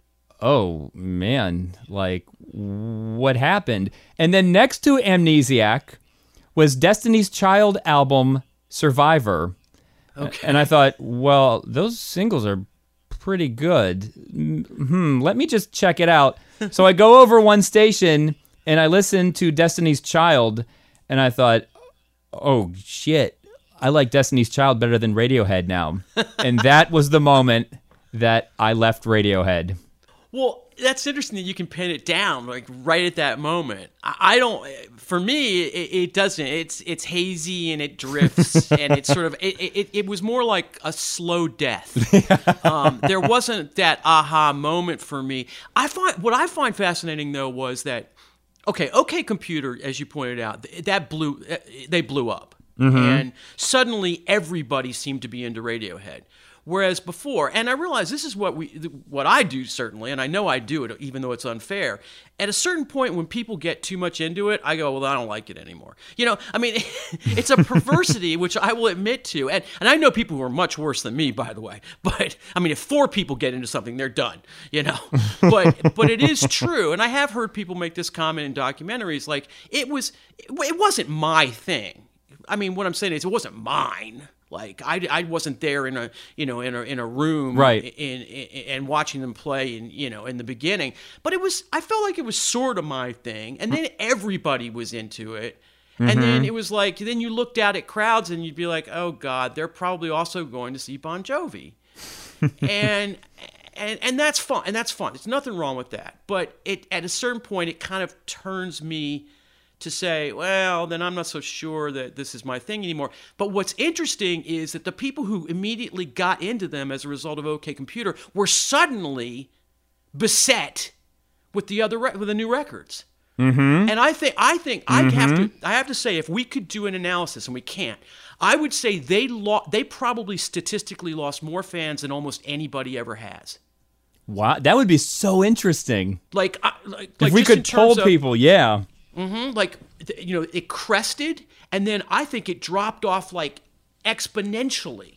oh, man, like, what happened? And then next to Amnesiac was Destiny's Child album, Survivor. Okay. And I thought, well, those singles are pretty good. Hmm, let me just check it out. So I go over one station, and I listen to Destiny's Child, and I thought, oh, shit, I like Destiny's Child better than Radiohead now. And that was the moment that I left Radiohead. Well, that's interesting that you can pin it down like right at that moment. I, I don't. For me, it, it doesn't. It's it's hazy and it drifts and it's sort of. It, it it was more like a slow death. um, there wasn't that aha moment for me. I find what I find fascinating though was that okay, OK Computer, as you pointed out, that blew. They blew up, and suddenly everybody seemed to be into Radiohead. Whereas before, and I realize this is what we, what I do certainly, and I know I do it, even though it's unfair. At a certain point, when people get too much into it, I go, well, I don't like it anymore. You know, I mean, it's a perversity which I will admit to, and and I know people who are much worse than me, by the way. But I mean, if four people get into something, they're done. You know, but but it is true, and I have heard people make this comment in documentaries, like it was, it wasn't my thing. I mean, what I'm saying is, it wasn't mine. Like I, I wasn't there in a you know in a in a room right. in, in and watching them play in you know in the beginning, but it was I felt like it was sort of my thing, and then everybody was into it, and mm-hmm. then it was like then you looked out at crowds and you'd be like, oh God, they're probably also going to see Bon Jovi, and and and that's fun and that's fun. There's nothing wrong with that, but it at a certain point it kind of turns me to say, well, then I'm not so sure that this is my thing anymore. But what's interesting is that the people who immediately got into them as a result of OK Computer were suddenly beset with the other re- with the new records. Mm-hmm. And I think I think mm-hmm. I have to I have to say, if we could do an analysis, and we can't, I would say they lo- they probably statistically lost more fans than almost anybody ever has. Wow, that would be so interesting. Like, I, like, if like we just could in poll terms of, people, yeah. Mm-hmm. Like, you know, it crested, and then I think it dropped off like exponentially.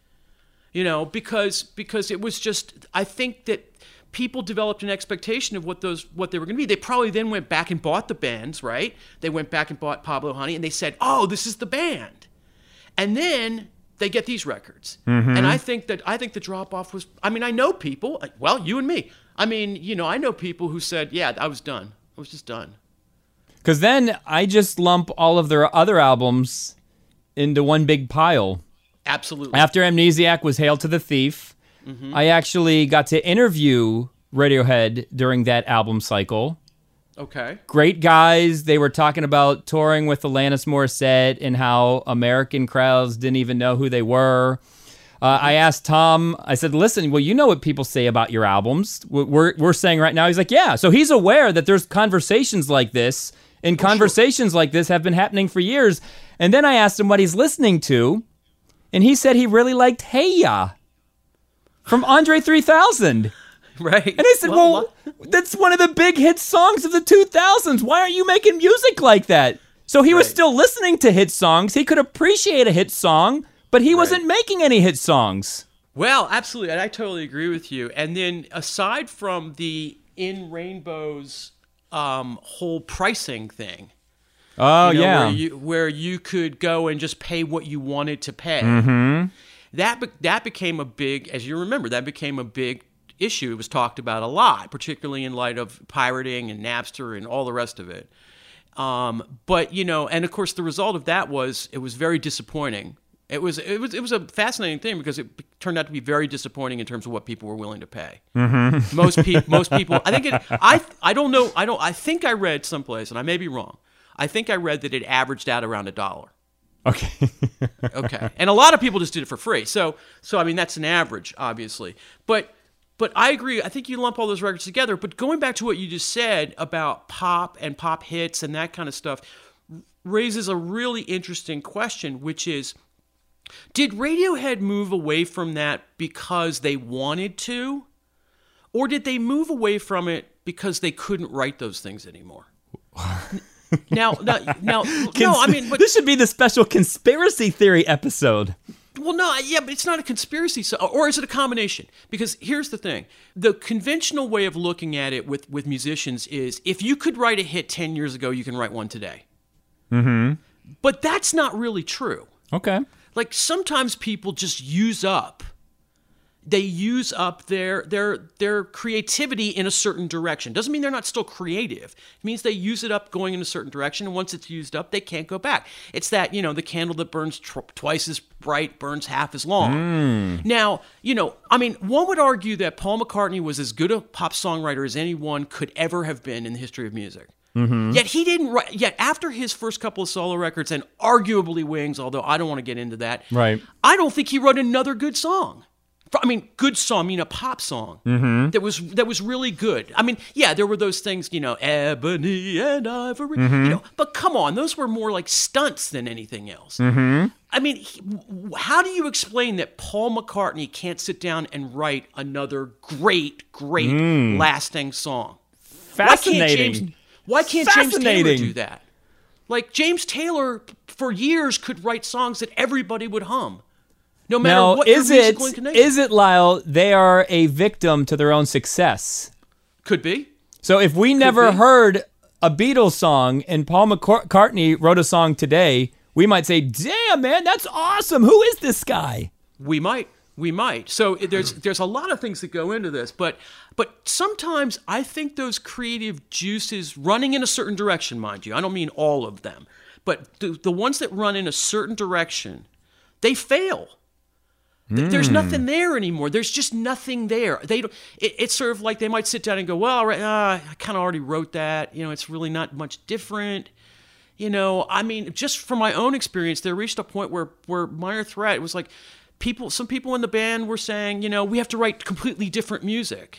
You know, because because it was just, I think that people developed an expectation of what those what they were going to be. They probably then went back and bought the bands, right? They went back and bought Pablo Honey, and they said, "Oh, this is the band," and then they get these records. Mm-hmm. And I think that I think the drop off was. I mean, I know people. Well, you and me. I mean, you know, I know people who said, "Yeah, I was done. I was just done." Because then I just lump all of their other albums into one big pile. Absolutely. After Amnesiac was Hail to the Thief, mm-hmm. I actually got to interview Radiohead during that album cycle. Okay. Great guys. They were talking about touring with Alanis Morissette and how American crowds didn't even know who they were. Uh, I asked Tom, I said, listen, well, you know what people say about your albums. We're, we're saying right now, he's like, yeah. So he's aware that there's conversations like this. And conversations sure. like this have been happening for years. And then I asked him what he's listening to, and he said he really liked Hey Ya from Andre three thousand. Right. And I said, well, well, that's one of the big hit songs of the two thousands. Why aren't you making music like that? So he right. was still listening to hit songs. He could appreciate a hit song, but he right. wasn't making any hit songs. Well, absolutely. And I totally agree with you. And then aside from the In Rainbow's Um, whole pricing thing. Oh, you know, yeah. Where you, where you could go and just pay what you wanted to pay. Mm-hmm. That, be- that became a big, as you remember, that became a big issue. It was talked about a lot, particularly in light of pirating and Napster and all the rest of it. Um, but, you know, and of course the result of that was, it was very disappointing It was it was it was a fascinating thing because it turned out to be very disappointing in terms of what people were willing to pay. Mm-hmm. Most people, most people, I think it. I I don't know. I don't. I think I read someplace, and I may be wrong. I think I read that it averaged out around a dollar. Okay. Okay, and a lot of people just did it for free. So so I mean that's an average, obviously. But but I agree. I think you lump all those records together. But going back to what you just said about pop and pop hits and that kind of stuff raises a really interesting question, which is, did Radiohead move away from that because they wanted to? Or did they move away from it because they couldn't write those things anymore? now, now, now Cons- no, I mean... But, this should be the special conspiracy theory episode. well, no, yeah, but it's not a conspiracy. So, or is it a combination? Because here's the thing. The conventional way of looking at it with, with musicians is, if you could write a hit ten years ago, you can write one today. Mm-hmm. But that's not really true. Okay. Like sometimes people just use up, they use up their their their creativity in a certain direction. Doesn't mean they're not still creative. It means they use it up going in a certain direction, and once it's used up, they can't go back. It's that, you know, the candle that burns tr- twice as bright burns half as long. Mm. Now, you know, I mean, one would argue that Paul McCartney was as good a pop songwriter as anyone could ever have been in the history of music. Mm-hmm. Yet he didn't write. Yet after his first couple of solo records, and arguably Wings, although I don't want to get into that, right? I don't think he wrote another good song. I mean, good song. I mean, a pop song mm-hmm. that was that was really good. I mean, yeah, there were those things, you know, Ebony and Ivory, mm-hmm. you know. But come on, those were more like stunts than anything else. Mm-hmm. I mean, he, how do you explain that Paul McCartney can't sit down and write another great, great, mm. lasting song? Fascinating. Why can't James, Why can't James Taylor do that? Like, James Taylor, for years, could write songs that everybody would hum. No matter now, what is their it, musical inclination. Is it, Lyle, they are a victim to their own success? Could be. So if we Could never be. heard a Beatles song and Paul McCartney wrote a song today, we might say, damn, man, that's awesome. Who is this guy? We might. We might. So there's there's a lot of things that go into this, but but sometimes I think those creative juices running in a certain direction, mind you, I don't mean all of them, but the, the ones that run in a certain direction, they fail. Mm. There's nothing there anymore. There's just nothing there. They don't, it, it's sort of like they might sit down and go, well, right, uh, I kind of already wrote that. You know, it's really not much different. You know, I mean, just from my own experience, there reached a point where where Minor Threat was like, People, some people in the band were saying, you know, we have to write completely different music.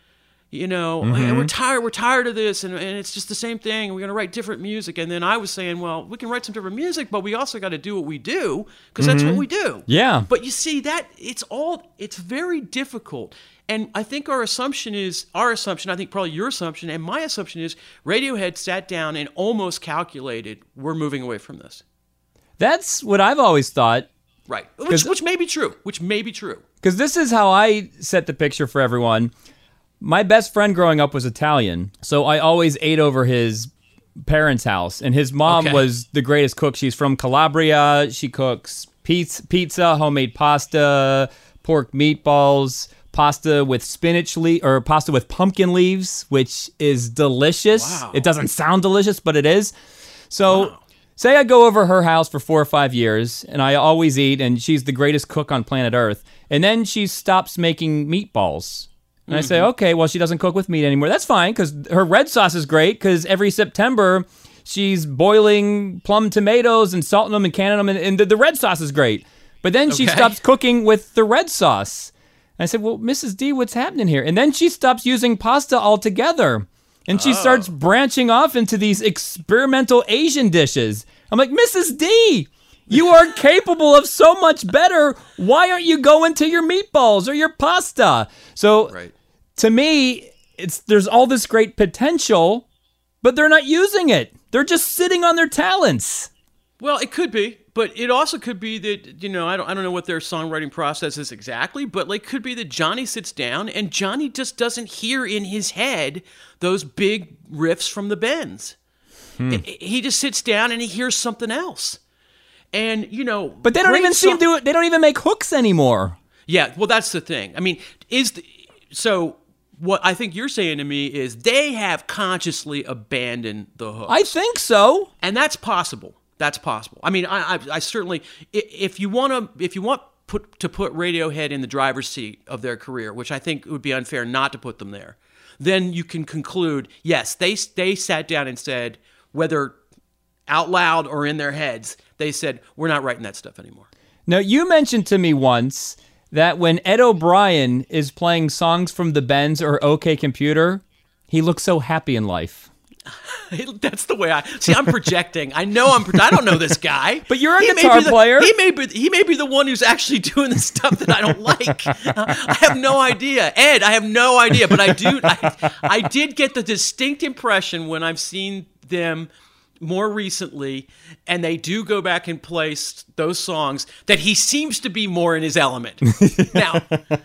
You know, mm-hmm. and we're tired. We're tired of this, and, and it's just the same thing. And we're going to write different music. And then I was saying, well, we can write some different music, but we also got to do what we do because mm-hmm. that's what we do. Yeah. But you see, that it's all it's very difficult. And I think our assumption is our assumption. I think probably your assumption and my assumption is Radiohead sat down and almost calculated we're moving away from this. That's what I've always thought. Right, which which may be true, which may be true. Because this is how I set the picture for everyone. My best friend growing up was Italian, so I always ate over his parents' house. And his mom okay. was the greatest cook. She's from Calabria. She cooks pizza, pizza homemade pasta, pork meatballs, pasta with spinach le- or pasta with pumpkin leaves, which is delicious. Wow. It doesn't sound delicious, but it is. So... Wow. Say I go over her house for four or five years, and I always eat, and she's the greatest cook on planet Earth, and then she stops making meatballs. And mm-hmm. I say, okay, well, she doesn't cook with meat anymore. That's fine, because her red sauce is great, because every September, she's boiling plum tomatoes and salting them and canning them, and, and the, the red sauce is great. But then she okay. stops cooking with the red sauce. And I said, well, Missus D, what's happening here? And then she stops using pasta altogether. And she oh. starts branching off into these experimental Asian dishes. I'm like, Missus D, you are capable of so much better. Why aren't you going to your meatballs or your pasta? So right. to me, it's there's all this great potential, but they're not using it. They're just sitting on their talents. Well, it could be, but it also could be that, you know, I don't I don't know what their songwriting process is exactly, but like could be that Johnny sits down and Johnny just doesn't hear in his head those big riffs from the Bends. Hmm. He just sits down and he hears something else. And, you know, but they don't even seem to they don't even make hooks anymore. Yeah, well that's the thing. I mean, is the, so what I think you're saying to me is they have consciously abandoned the hooks. I think so. And that's possible. That's possible. I mean, I, I, I certainly, if you want to, if you want put to put Radiohead in the driver's seat of their career, which I think it would be unfair not to put them there, then you can conclude, yes, they they sat down and said, whether out loud or in their heads, they said, we're not writing that stuff anymore. Now, you mentioned to me once that when Ed O'Brien is playing songs from the Bends or OK Computer, he looks so happy in life. That's the way I see. I'm projecting. I know I'm. I don't know this guy, but you're a he guitar the, player. He may be. He may be the one who's actually doing the stuff that I don't like. Uh, I have no idea, Ed. I have no idea. But I do. I, I did get the distinct impression when I've seen them more recently, and they do go back and play those songs, that he seems to be more in his element now.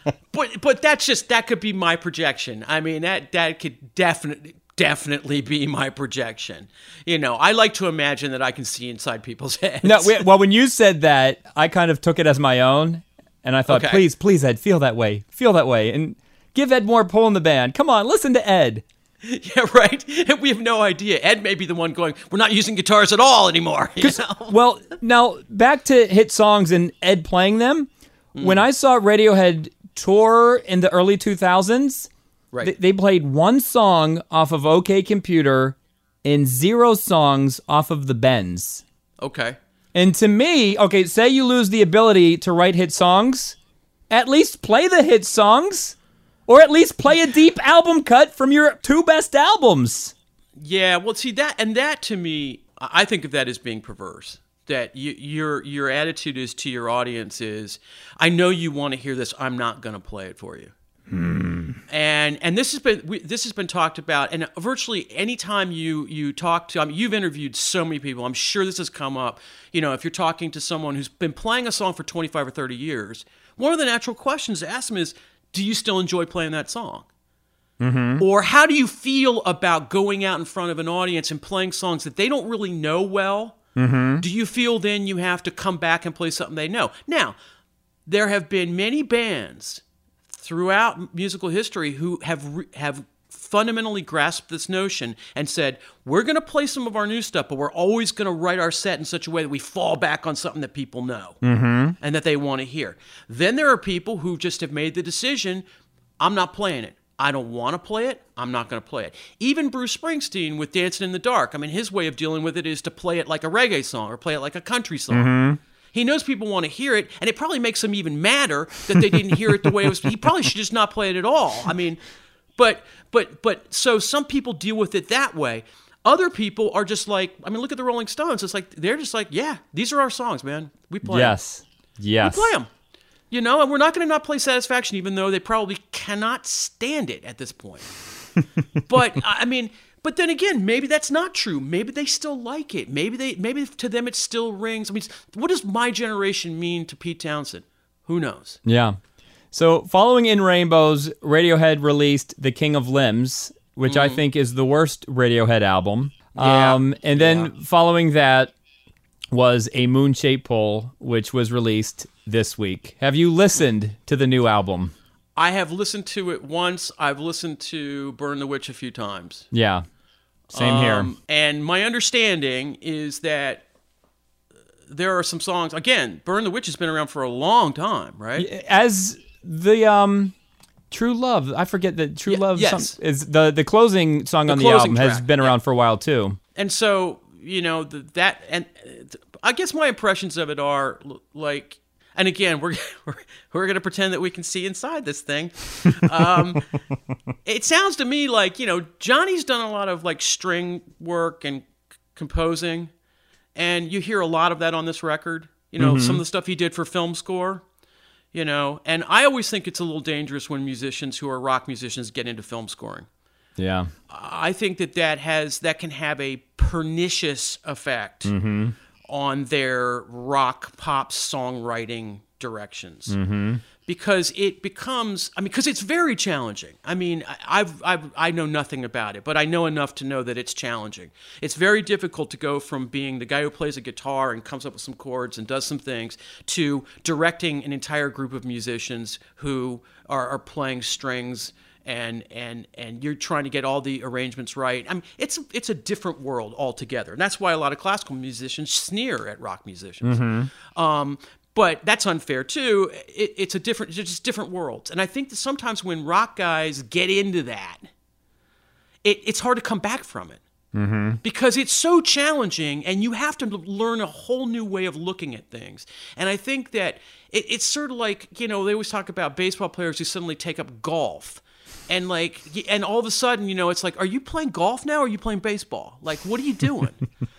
But but that's just that could be my projection. I mean that that could definitely. Definitely be my projection. You know, I like to imagine that I can see inside people's heads. No, well, when you said that, I kind of took it as my own, and I thought, okay. please, please, Ed, feel that way, feel that way, and give Ed more pull in the band. Come on, listen to Ed. Yeah, right. We have no idea. Ed may be the one going, we're not using guitars at all anymore. You know? Well, now back to hit songs and Ed playing them. Mm. When I saw Radiohead tour in the early two thousands. Right. Th- they played one song off of OK Computer and zero songs off of the Bends. Okay. And to me, okay, say you lose the ability to write hit songs, at least play the hit songs, or at least play a deep album cut from your two best albums. Yeah, well, see, that, and that to me, I think of that as being perverse. That you, your your attitude is to your audience is, I know you want to hear this, I'm not going to play it for you. Hmm. And and this has been we, this has been talked about, and virtually any time you you talk to, I mean, you've interviewed so many people. I'm sure this has come up. You know, if you're talking to someone who's been playing a song for twenty-five or thirty years, one of the natural questions to ask them is, "Do you still enjoy playing that song?" Mm-hmm. Or how do you feel about going out in front of an audience and playing songs that they don't really know well? Mm-hmm. Do you feel then you have to come back and play something they know? Now, there have been many bands throughout musical history who have re- have fundamentally grasped this notion and said, we're going to play some of our new stuff, but we're always going to write our set in such a way that we fall back on something that people know mm-hmm. and that they want to hear. Then there are people who just have made the decision, I'm not playing it. I don't want to play it. I'm not going to play it. Even Bruce Springsteen with Dancing in the Dark, I mean, his way of dealing with it is to play it like a reggae song or play it like a country song. Mm-hmm. He knows people want to hear it, and it probably makes him even madder that they didn't hear it the way it was. He probably should just not play it at all. I mean, but but but so some people deal with it that way. Other people are just like, I mean, look at the Rolling Stones. It's like they're just like, yeah, these are our songs, man. We play yes. them. Yes. We play them. You know, and we're not going to not play Satisfaction, even though they probably cannot stand it at this point. But I mean. But then again, maybe that's not true. Maybe they still like it. Maybe they, maybe to them it still rings. I mean, what does My Generation mean to Pete Townsend? Who knows? Yeah. So following In Rainbows, Radiohead released The King of Limbs, which mm. I think is the worst Radiohead album. Yeah. Um, and then yeah. following that was A Moon-Shaped Pool, which was released this week. Have you listened to the new album? I have listened to it once. I've listened to Burn the Witch a few times. Yeah, same um, here. And my understanding is that there are some songs. Again, Burn the Witch has been around for a long time, right? As the um, True Love, I forget that True Yeah, Love yes. some, is the the closing song The on the closing album has track, been yeah. around for a while too. And so, you know, the, that and uh, I guess my impressions of it are like. And again, we're we're, we're going to pretend that we can see inside this thing. Um, it sounds to me like, you know, Johnny's done a lot of like string work and c- composing, and you hear a lot of that on this record. You know, mm-hmm. some of the stuff he did for film score. You know, and I always think it's a little dangerous when musicians who are rock musicians get into film scoring. Yeah, I think that that has that can have a pernicious effect. Mm-hmm. on their rock pop songwriting directions. Mm-hmm. Because it becomes, I mean, because it's very challenging. I mean, I've, I've, I know nothing about it, but I know enough to know that it's challenging. It's very difficult to go from being the guy who plays a guitar and comes up with some chords and does some things to directing an entire group of musicians who are, are playing strings and and and you're trying to get all the arrangements right. I mean, it's it's a different world altogether, and that's why a lot of classical musicians sneer at rock musicians. Mm-hmm. Um, but that's unfair too. It, it's a different, it's just different worlds, and I think that sometimes when rock guys get into that, it, it's hard to come back from it. Mm-hmm. Because it's so challenging, and you have to learn a whole new way of looking at things. And I think that it, it's sort of like, you know, they always talk about baseball players who suddenly take up golf. And like, and all of a sudden, you know, it's like, are you playing golf now or are you playing baseball? Like, what are you doing?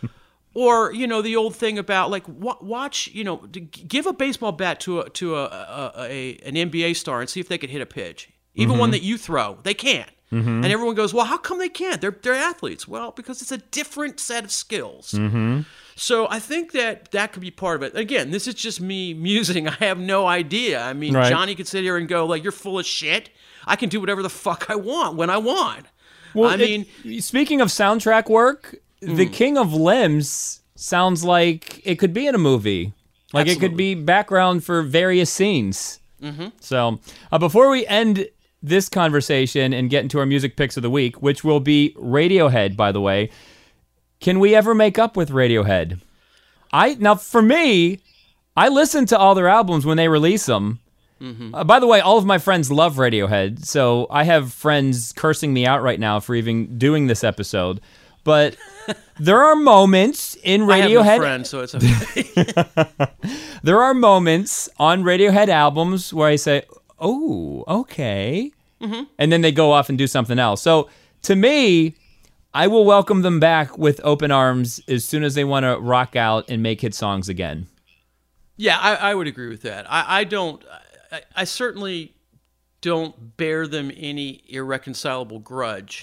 Or, you know, the old thing about like, watch, you know, give a baseball bat to a, to a, a, a an N B A star and see if they could hit a pitch. Even mm-hmm. one that you throw, they can't. Mm-hmm. And everyone goes, well, how come they can't? They're they're athletes. Well, because it's a different set of skills. Mm-hmm. So I think that that could be part of it. Again, this is just me musing. I have no idea. I mean, right. Johnny could sit here and go, like, you're full of shit. I can do whatever the fuck I want when I want. Well, I it, mean, speaking of soundtrack work, mm. The King of Limbs sounds like it could be in a movie. Like Absolutely. It could be background for various scenes. Mm-hmm. So uh, before we end this conversation and get into our music picks of the week, which will be Radiohead, by the way. Can we ever make up with Radiohead? I now for me, I listen to all their albums when they release them. Mm-hmm. Uh, by the way, all of my friends love Radiohead, so I have friends cursing me out right now for even doing this episode. But there are moments in Radiohead. I have a friend, so it's okay. There are moments on Radiohead albums where I say, oh, okay. Mm-hmm. And then they go off and do something else. So to me, I will welcome them back with open arms as soon as they want to rock out and make hit songs again. Yeah, I, I would agree with that. I, I don't, I, I certainly don't bear them any irreconcilable grudge.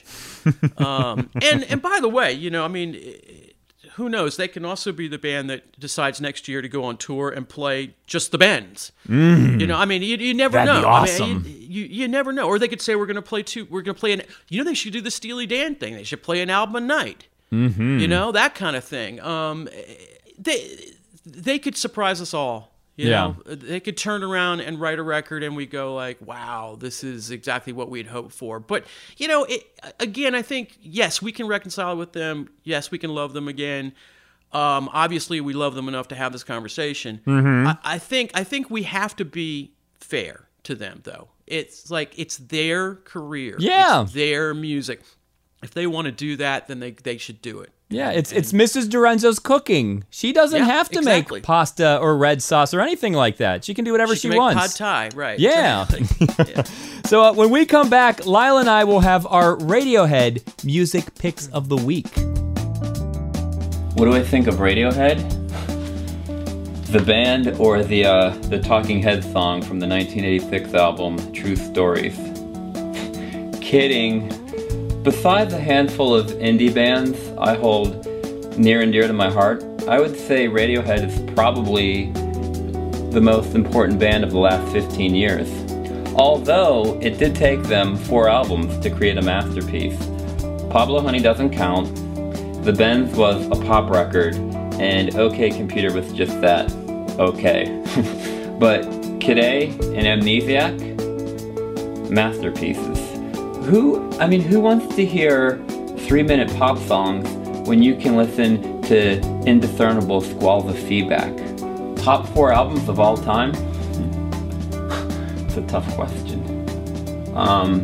um, and, and by the way, you know, I mean, who knows? They can also be the band that decides next year to go on tour and play just the Bends. Mm. You know, I mean, you, you never That'd know. Be awesome. I mean, you, you, you never know. Or they could say we're going to play two. We're going to play an. You know, they should do the Steely Dan thing. They should play an album a night. Mm-hmm. You know, that kind of thing. Um, they they could surprise us all. You yeah. know, they could turn around and write a record and we go like, wow, this is exactly what we'd hoped for. But, you know, it, again, I think, yes, we can reconcile with them. Yes, we can love them again. Um, obviously, we love them enough to have this conversation. Mm-hmm. I, I think I think we have to be fair to them, though. It's like, it's their career. Yeah. It's their music. If they want to do that, then they they should do it. Yeah, it's and, it's Missus Dorenzo's cooking. She doesn't yeah, have to exactly. make pasta or red sauce or anything like that. She can do whatever she, she can make wants. Pad Thai, right? Yeah. Exactly. yeah. So uh, when we come back, Lyle and I will have our Radiohead music picks of the week. What do I think of Radiohead? The band or the uh, the Talking Heads song from the nineteen eighty-six album True Stories? Kidding. Besides a handful of indie bands I hold near and dear to my heart, I would say Radiohead is probably the most important band of the last fifteen years. Although it did take them four albums to create a masterpiece. Pablo Honey doesn't count. The Bends was a pop record, and OK Computer was just that. Okay. But Kid A and Amnesiac, masterpieces. Who, I mean, who wants to hear three-minute pop songs when you can listen to indiscernible squalls of feedback? Top four albums of all time? It's a tough question. Um,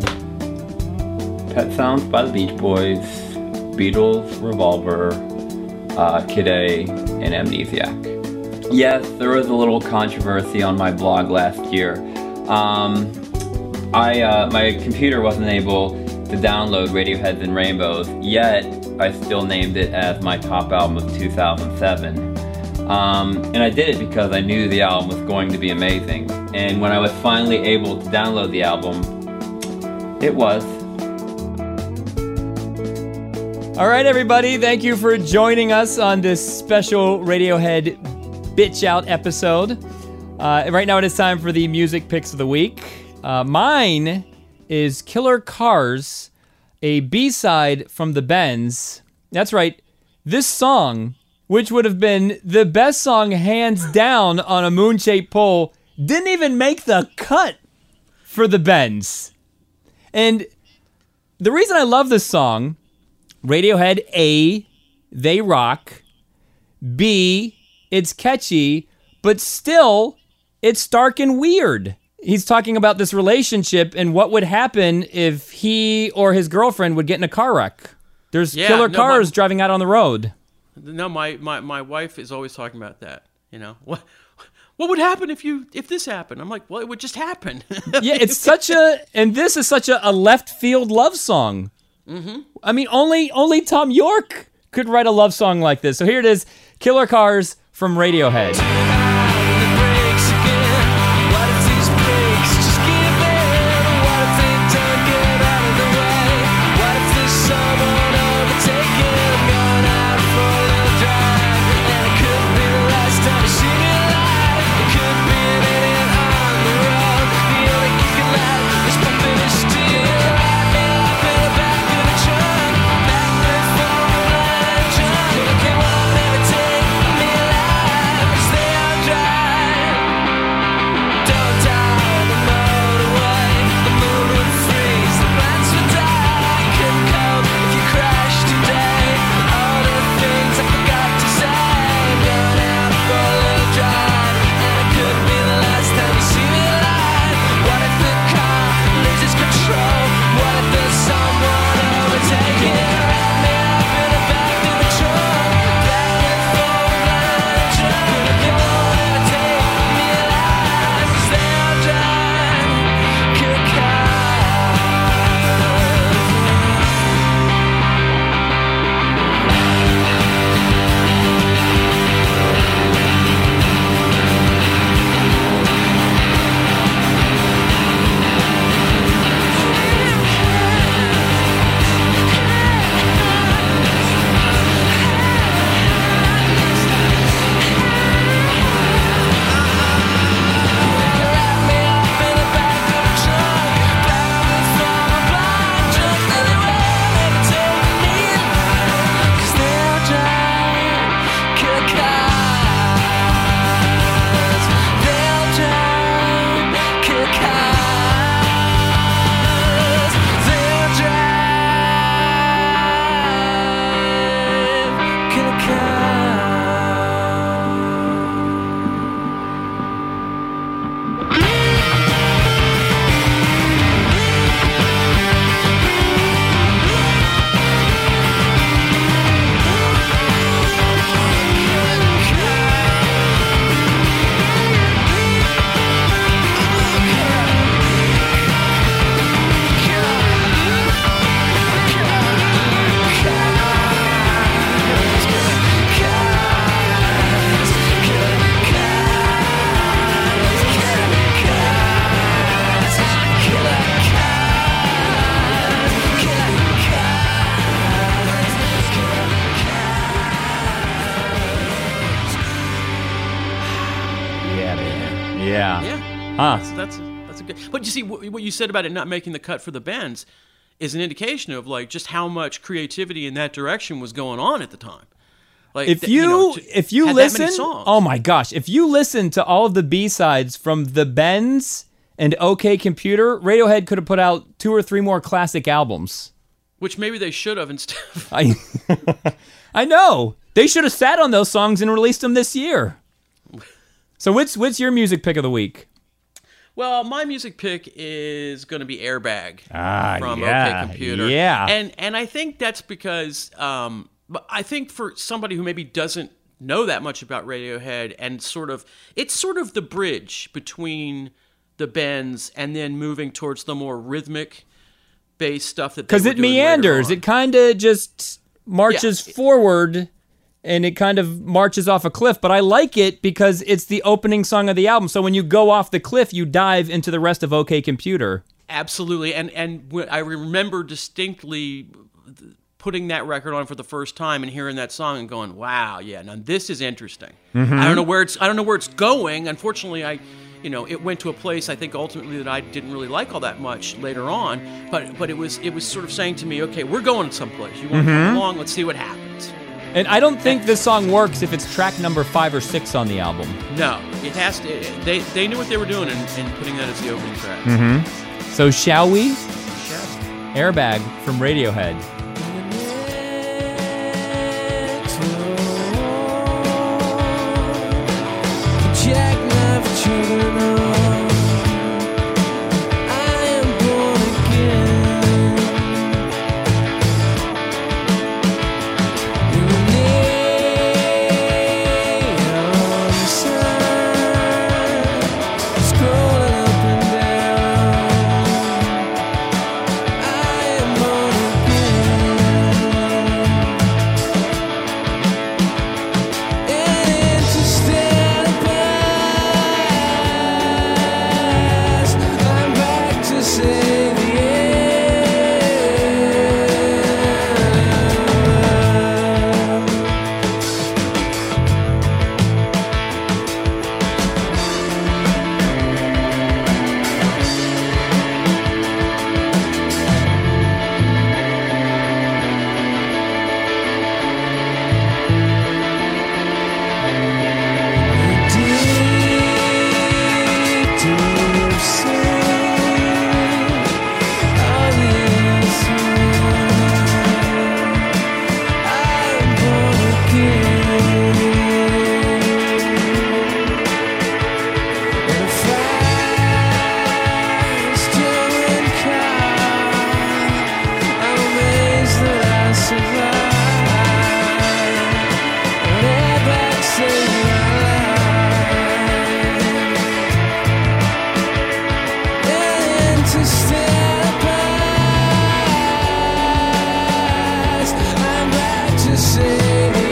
Pet Sounds by the Beach Boys, Beatles, Revolver, uh, Kid A, and Amnesiac. Yes, there was a little controversy on my blog last year. Um... I uh, my computer wasn't able to download Radioheads and Rainbows, yet I still named it as my top album of two thousand seven. Um, and I did it because I knew the album was going to be amazing. And when I was finally able to download the album, it was. All right, everybody, thank you for joining us on this special Radiohead Bitch Out episode. Uh, right now it is time for the music picks of the week. Uh, mine is Killer Cars, a B-side from the Bends. That's right, this song, which would have been the best song hands down on a moon-shaped pole, didn't even make the cut for the Bends. And the reason I love this song, Radiohead, A, they rock. B, it's catchy, but still, it's stark and weird. He's talking about this relationship and what would happen if he or his girlfriend would get in a car wreck. There's Yeah, killer no, cars my- driving out on the road. No, my, my, my wife is always talking about that. You know, what what would happen if you if this happened? I'm like, well, it would just happen. Yeah, it's such a, and this is such a, a left field love song. Mm-hmm. I mean, only only Tom York could write a love song like this. So here it is, Killer Cars from Radiohead. Yeah. Yeah. Huh. That's, that's, that's a good. But you see, what, what you said about it not making the cut for the Bends is an indication of like just how much creativity in that direction was going on at the time. Like, If th- you, know, to- if you had that listen, many songs. oh my gosh, if you listen to all of the B-sides from The Bends and OK Computer, Radiohead could have put out two or three more classic albums. Which maybe they should have instead of. I, I know. They should have sat on those songs and released them this year. So what's what's your music pick of the week? Well, my music pick is going to be Airbag Ah, from yeah, OK Computer. yeah. And and I think that's because um, but I think for somebody who maybe doesn't know that much about Radiohead and sort of it's sort of the bridge between the Bends and then moving towards the more rhythmic based stuff that they Because were it doing later meanders. on. It kind of just marches Yeah. forward, and it kind of marches off a cliff. But I like it because it's the opening song of the album. So when you go off the cliff, you dive into the rest of OK Computer. Absolutely, and and wh- I remember distinctly putting that record on for the first time and hearing that song and going, "Wow, yeah, now this is interesting." Mm-hmm. I don't know where it's I don't know where it's going. Unfortunately, I, you know, it went to a place I think ultimately that I didn't really like all that much later on. But but it was it was sort of saying to me, "Okay, we're going someplace. You want to Mm-hmm. come along? Let's see what happens." And I don't think this song works if it's track number five or six on the album. No, it has to. They they knew what they were doing in, in putting that as the opening track. Mm-hmm. So shall we? Shall Airbag from Radiohead. Jackknife children on. I am born again. In the neon sign, scrolling up and down. I am born again. And to stand past, I'm back to say the end. Deep, deep sea of the ocean, I'm born again. In a fast German car, I'm amazed that I survived. An airbag saved my life. And to stand past, I'm back to say the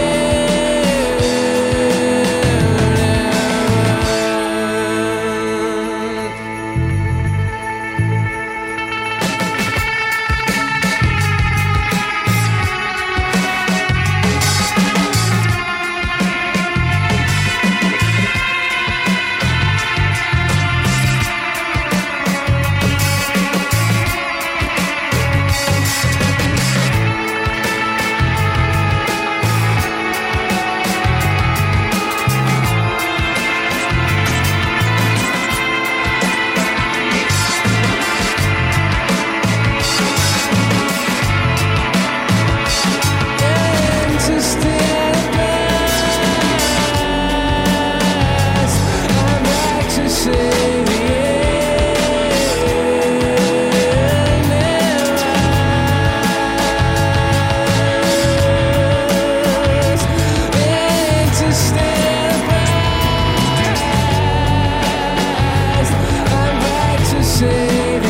And to stand past, I'm back to say the end. And to stand past, I'm back to say the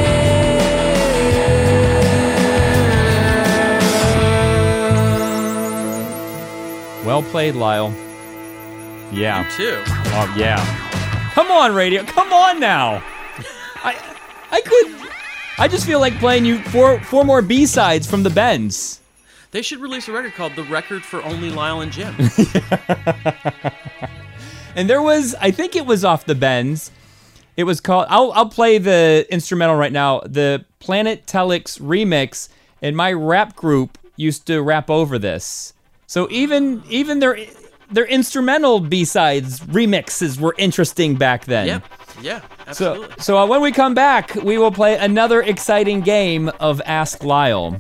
end. Well played, Lyle. Yeah. Too. Oh, yeah. Come on, radio. Come on now. I I could. I just feel like playing you four four more B-sides from the Bends. They should release a record called The Record for Only Lyle and Jim. And there was, I think it was off the Bends. It was called, I'll I'll play the instrumental right now, the Planet Telex remix, and my rap group used to rap over this. So even even their their instrumental B-sides remixes were interesting back then. Yep. Yeah, So, absolutely. so uh, when we come back, we will play another exciting game of Ask Lyle.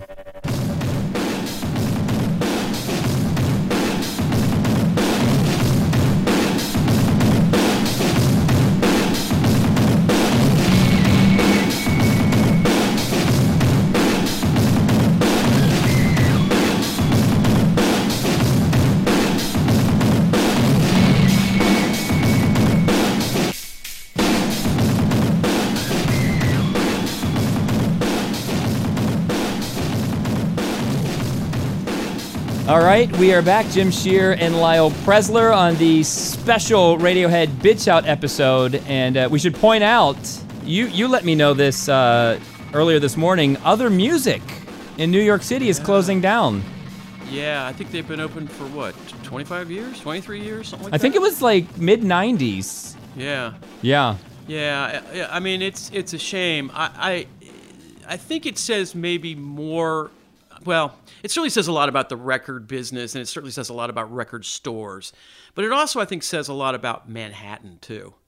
All right, we are back. Jim Shear and Lyle Presler on the special Radiohead Bitch Out episode. And uh, we should point out, you you let me know this uh, earlier this morning, Other Music in New York City is closing down. Yeah, I think they've been open for what, twenty-five years, twenty-three years, something like I that. think it was like mid nineties. Yeah, Yeah. yeah. I- I mean, it's it's a shame. I I, I think it says maybe more. Well, it certainly says a lot about the record business, and it certainly says a lot about record stores. But it also, I think, says a lot about Manhattan too,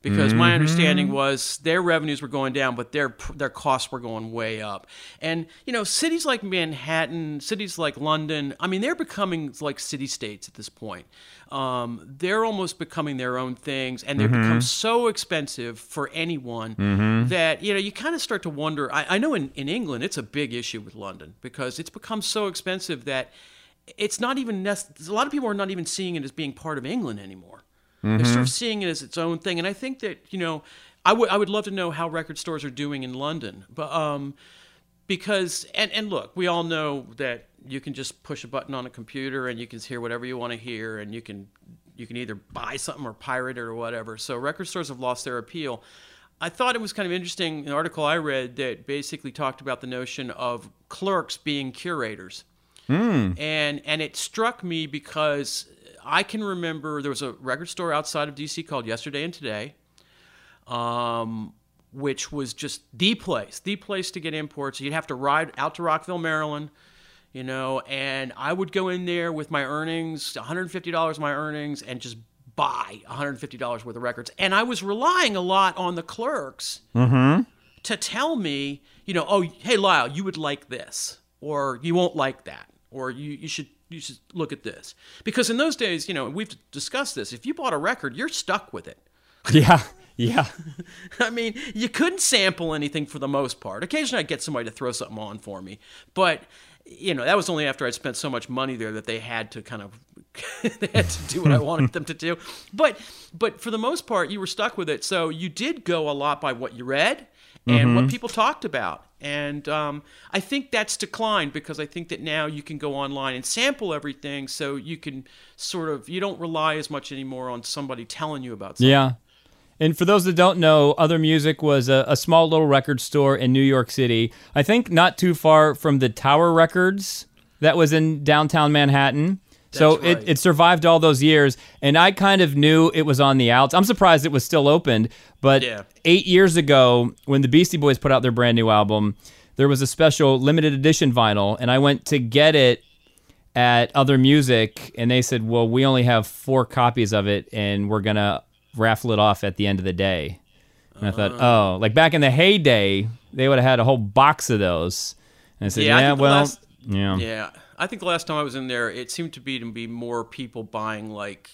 because mm-hmm. my understanding was their revenues were going down, but their their costs were going way up. And, you know, cities like Manhattan, cities like London, I mean, they're becoming like city-states at this point. Um, they're almost becoming their own things, and they've mm-hmm. become so expensive for anyone mm-hmm. that, you know, you kind of start to wonder. I, I know in, in England, it's a big issue with London because it's become so expensive that it's not even necessary. A lot of people are not even seeing it as being part of England anymore. Mm-hmm. They're sort of seeing it as its own thing. And I think that, you know, I would I would love to know how record stores are doing in London. But um, because, and, and look, we all know that you can just push a button on a computer and you can hear whatever you want to hear, and you can you can either buy something or pirate it or whatever. So record stores have lost their appeal. I thought it was kind of interesting, an article I read that basically talked about the notion of clerks being curators. Mm. And and it struck me because I can remember there was a record store outside of D C called Yesterday and Today, um, which was just the place, the place to get imports. You'd have to ride out to Rockville, Maryland, you know, and I would go in there with my earnings, one hundred fifty dollars of my earnings, and just buy one hundred fifty dollars worth of records. And I was relying a lot on the clerks mm-hmm. to tell me, you know, oh, hey, Lyle, you would like this, or you won't like that. Or you, you should you should look at this. Because in those days, you know, we've discussed this, if you bought a record, you're stuck with it. Yeah, yeah. I mean, you couldn't sample anything for the most part. Occasionally I'd get somebody to throw something on for me. But, you know, that was only after I'd spent so much money there that they had to kind of, they had to do what I wanted them to do. But, but for the most part, you were stuck with it. So you did go a lot by what you read and mm-hmm. what people talked about. And um, I think that's declined because I think that now you can go online and sample everything, so you can sort of, you don't rely as much anymore on somebody telling you about something. Yeah. And for those that don't know, Other Music was a, a small little record store in New York City. I think not too far from the Tower Records that was in downtown Manhattan. That's so right. it, it survived all those years, and I kind of knew it was on the outs. I'm surprised it was still opened, but yeah. eight years ago, when the Beastie Boys put out their brand new album, there was a special limited edition vinyl, and I went to get it at Other Music, and they said, well, we only have four copies of it, and we're going to raffle it off at the end of the day. And I thought, oh, like back in the heyday, they would have had a whole box of those. And I said, yeah, yeah well, last, yeah. Yeah, I think the last time I was in there, it seemed to be to be more people buying like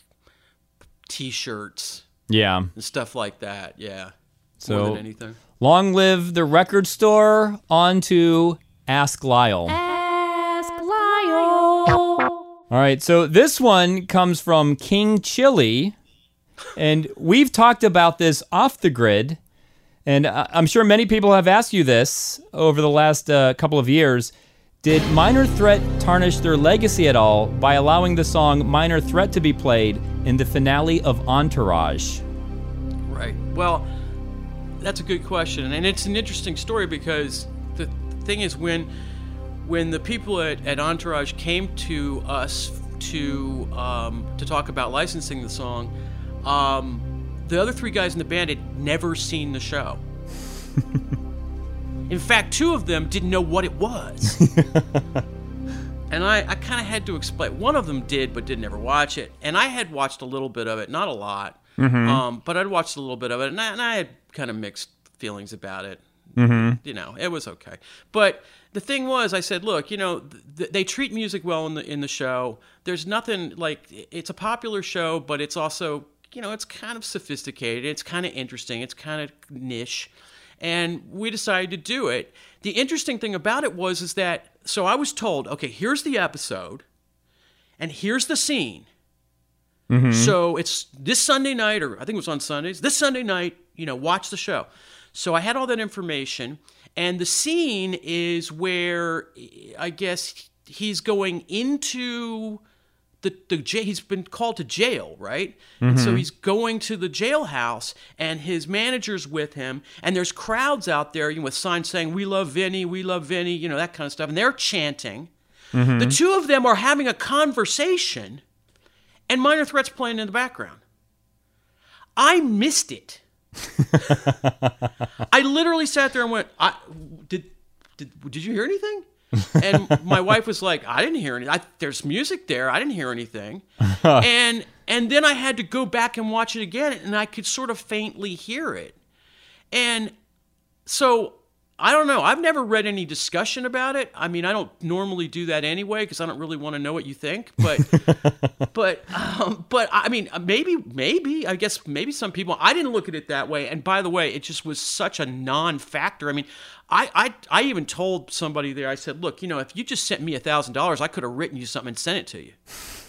T-shirts, yeah, and stuff like that. Yeah, so more than anything. Long live the record store. On to Ask Lyle. Ask Lyle. All right, so this one comes from King Chili, and we've talked about this off the grid, and I'm sure many people have asked you this over the last uh, couple of years. Did Minor Threat tarnish their legacy at all by allowing the song Minor Threat to be played in the finale of Entourage? Right. Well, that's a good question. And it's an interesting story because the thing is when when the people at, at Entourage came to us to um, to talk about licensing the song, um, the other three guys in the band had never seen the show. In fact, two of them didn't know what it was. And I, I kind of had to explain. One of them did, but didn't ever watch it. And I had watched a little bit of it, not a lot, mm-hmm. um, but I'd watched a little bit of it, and I, and I had kind of mixed feelings about it. Mm-hmm. You know, it was okay. But the thing was, I said, look, you know, th- they treat music well in the in the show. There's nothing like, it's a popular show, but it's also, you know, it's kind of sophisticated. It's kind of interesting. It's kind of niche. And we decided to do it. The interesting thing about it was is that, so I was told, okay, here's the episode, and here's the scene. Mm-hmm. So it's this Sunday night, or I think it was on Sundays, this Sunday night, you know, watch the show. So I had all that information, and the scene is where, I guess, he's going into the the jail. He's been called to jail, right? Mm-hmm. And so he's going to the jailhouse, and his manager's with him, and there's crowds out there, you know, with signs saying, "We love Vinny, we love Vinny," you know, that kind of stuff, and they're chanting. Mm-hmm. The two of them are having a conversation, and Minor Threat's playing in the background. I missed it. I literally sat there and went, I, did, did, did you hear anything? And my wife was like, I didn't hear anything. I, there's music there. I didn't hear anything. and and then I had to go back and watch it again, and I could sort of faintly hear it. And so I don't know. I've never read any discussion about it. I mean, I don't normally do that anyway because I don't really want to know what you think. But, but, um, but I mean, maybe, maybe I guess maybe some people. I didn't look at it that way. And by the way, it just was such a non-factor. I mean, I, I, I even told somebody there. I said, look, you know, if you just sent me a thousand dollars, I could have written you something and sent it to you.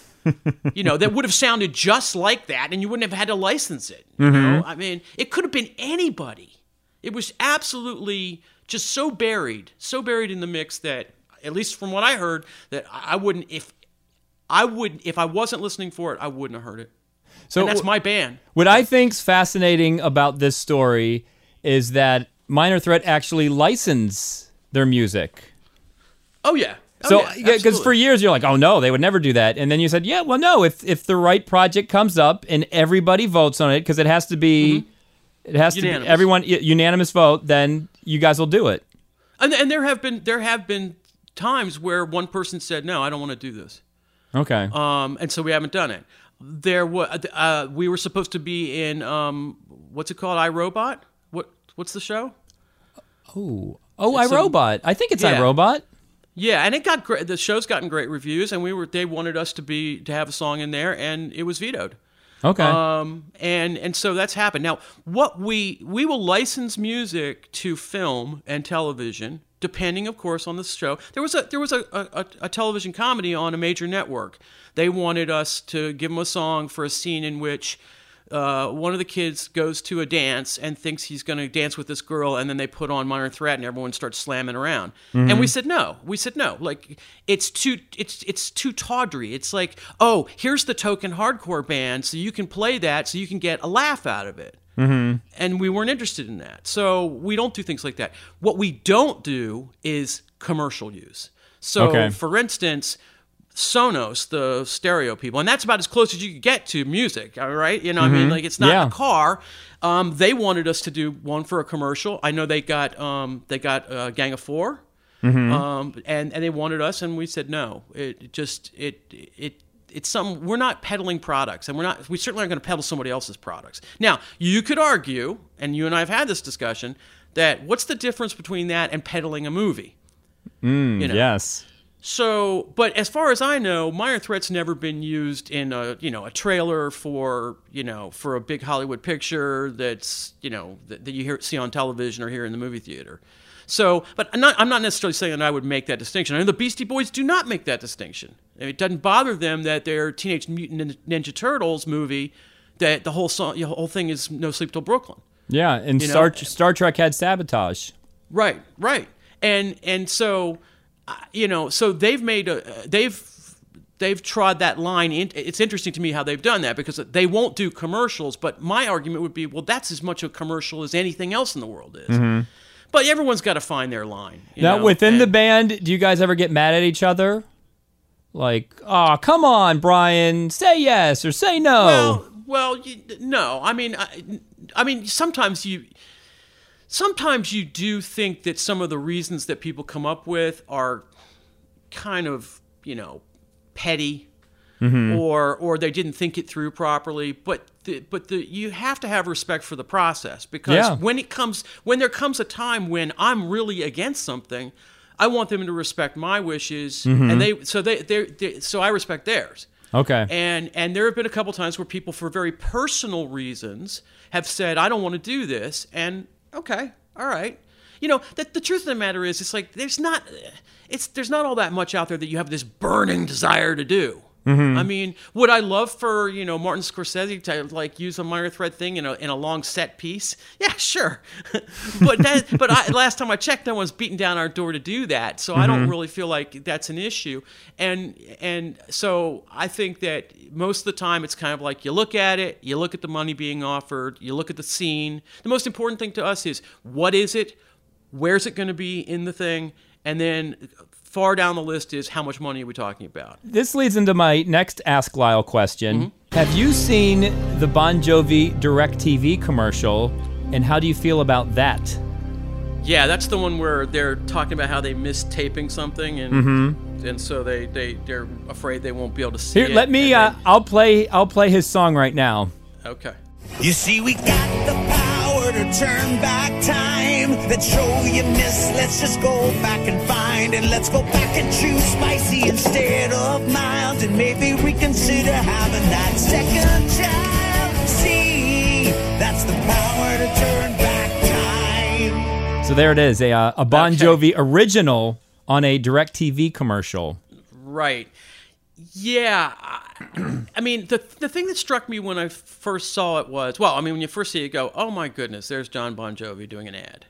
You know, that would have sounded just like that, and you wouldn't have had to license it. You mm-hmm. know, I mean, it could have been anybody. It was absolutely just so buried, so buried in the mix that, at least from what I heard, that I wouldn't, if I would, if I wasn't listening for it, I wouldn't have heard it. So and that's my band. What I think's fascinating about this story is that Minor Threat actually license their music. Oh yeah. Oh, so, yeah, because for years you're like, oh no, they would never do that, and then you said, yeah, well, no, if if the right project comes up and everybody votes on it, because it has to be. Mm-hmm. It has unanimous. to be everyone unanimous vote. Then you guys will do it. And, and there have been there have been times where one person said, "No, I don't want to do this." Okay. Um, and so we haven't done it. There was uh, we were supposed to be in um, what's it called? iRobot. What what's the show? Oh, oh, it's iRobot. A, I think it's yeah. iRobot. Yeah, and it got great. The show's gotten great reviews, and we were they wanted us to be to have a song in there, and it was vetoed. Okay. Um, and and so that's happened. Now, what we we will license music to film and television, depending, of course, on the show. There was a there was a, a, a television comedy on a major network. They wanted us to give them a song for a scene in which uh, one of the kids goes to a dance and thinks he's going to dance with this girl, and then they put on Minor Threat, and everyone starts slamming around. Mm-hmm. And we said no. We said no. Like it's too it's it's too tawdry. It's like, oh, here's the token hardcore band, so you can play that, so you can get a laugh out of it. Mm-hmm. And we weren't interested in that, so we don't do things like that. What we don't do is commercial use. So, okay. for instance, Sonos, the stereo people, and that's about as close as you could get to music, all right? You know, mm-hmm. I mean, like, it's not yeah. a car. Um, they wanted us to do one for a commercial. I know they got um, they got uh, Gang of Four, mm-hmm. um, and and they wanted us, and we said no. It, it just it it it's some we're not peddling products, and we're not we certainly aren't going to peddle somebody else's products. Now, you could argue, and you and I have had this discussion, that what's the difference between that and peddling a movie? Mm, you know? Yes. So, but as far as I know, Minor Threat's never been used in a, you know, a trailer for, you know, for a big Hollywood picture that's, you know, that, that you hear, see on television or hear in the movie theater. So, but I'm not, I'm not necessarily saying that I would make that distinction. I know the Beastie Boys do not make that distinction. It doesn't bother them that their Teenage Mutant Ninja Turtles movie, that the whole song, the whole thing is No Sleep Till Brooklyn. Yeah, and Star, Star Trek had Sabotage. Right, right. And and so... You know, so they've made a they've they've trod that line. In, it's interesting to me how they've done that because they won't do commercials. But my argument would be, well, that's as much a commercial as anything else in the world is. Mm-hmm. But everyone's got to find their line. You now, know? within and, the band, do you guys ever get mad at each other? Like, oh, come on, Brian, say yes or say no. Well, well, you, no. I mean, I, I mean, sometimes you. Sometimes you do think that some of the reasons that people come up with are kind of, you know, petty, mm-hmm. or or they didn't think it through properly. But the, but the you have to have respect for the process because yeah. when it comes when there comes a time when I'm really against something, I want them to respect my wishes, mm-hmm. and they so they they so I respect theirs. Okay. And and there have been a couple times where people, for very personal reasons, have said, I don't want to do this, and okay, all right. You know, the, the truth of the matter is, it's like there's not, it's there's not all that much out there that you have this burning desire to do. Mm-hmm. I mean, would I love for, you know, Martin Scorsese to like use a Minor Threat thing in a in a long set piece? Yeah, sure. but that, but I, last time I checked, no one's beating down our door to do that, so mm-hmm. I don't really feel like that's an issue. And and so I think that most of the time it's kind of like you look at it, you look at the money being offered, you look at the scene. The most important thing to us is what is it, where's it going to be in the thing, and then far down the list is how much money are we talking about. This leads into my next Ask Lyle question. Mm-hmm. Have you seen the Bon Jovi DirecTV commercial, and how do you feel about that? Yeah, that's the one where they're talking about how they missed taping something, and Mm-hmm. and so they they they're afraid they won't be able to see Here, it. let me. and Uh, then- I'll play. I'll play his song right now. okay. You see, we got the power to turn back time. That show you missed, let's just go back and find. And let's go back and choose spicy instead of mild. And maybe reconsider having that second child. See, that's the power to turn back time. So there it is, a uh, a Bon Okay. Jovi original on a DirecTV commercial. Right. Yeah. I, I mean, the the thing that struck me when I first saw it was, well, I mean, when you first see it, you go, oh my goodness, there's John Bon Jovi doing an ad.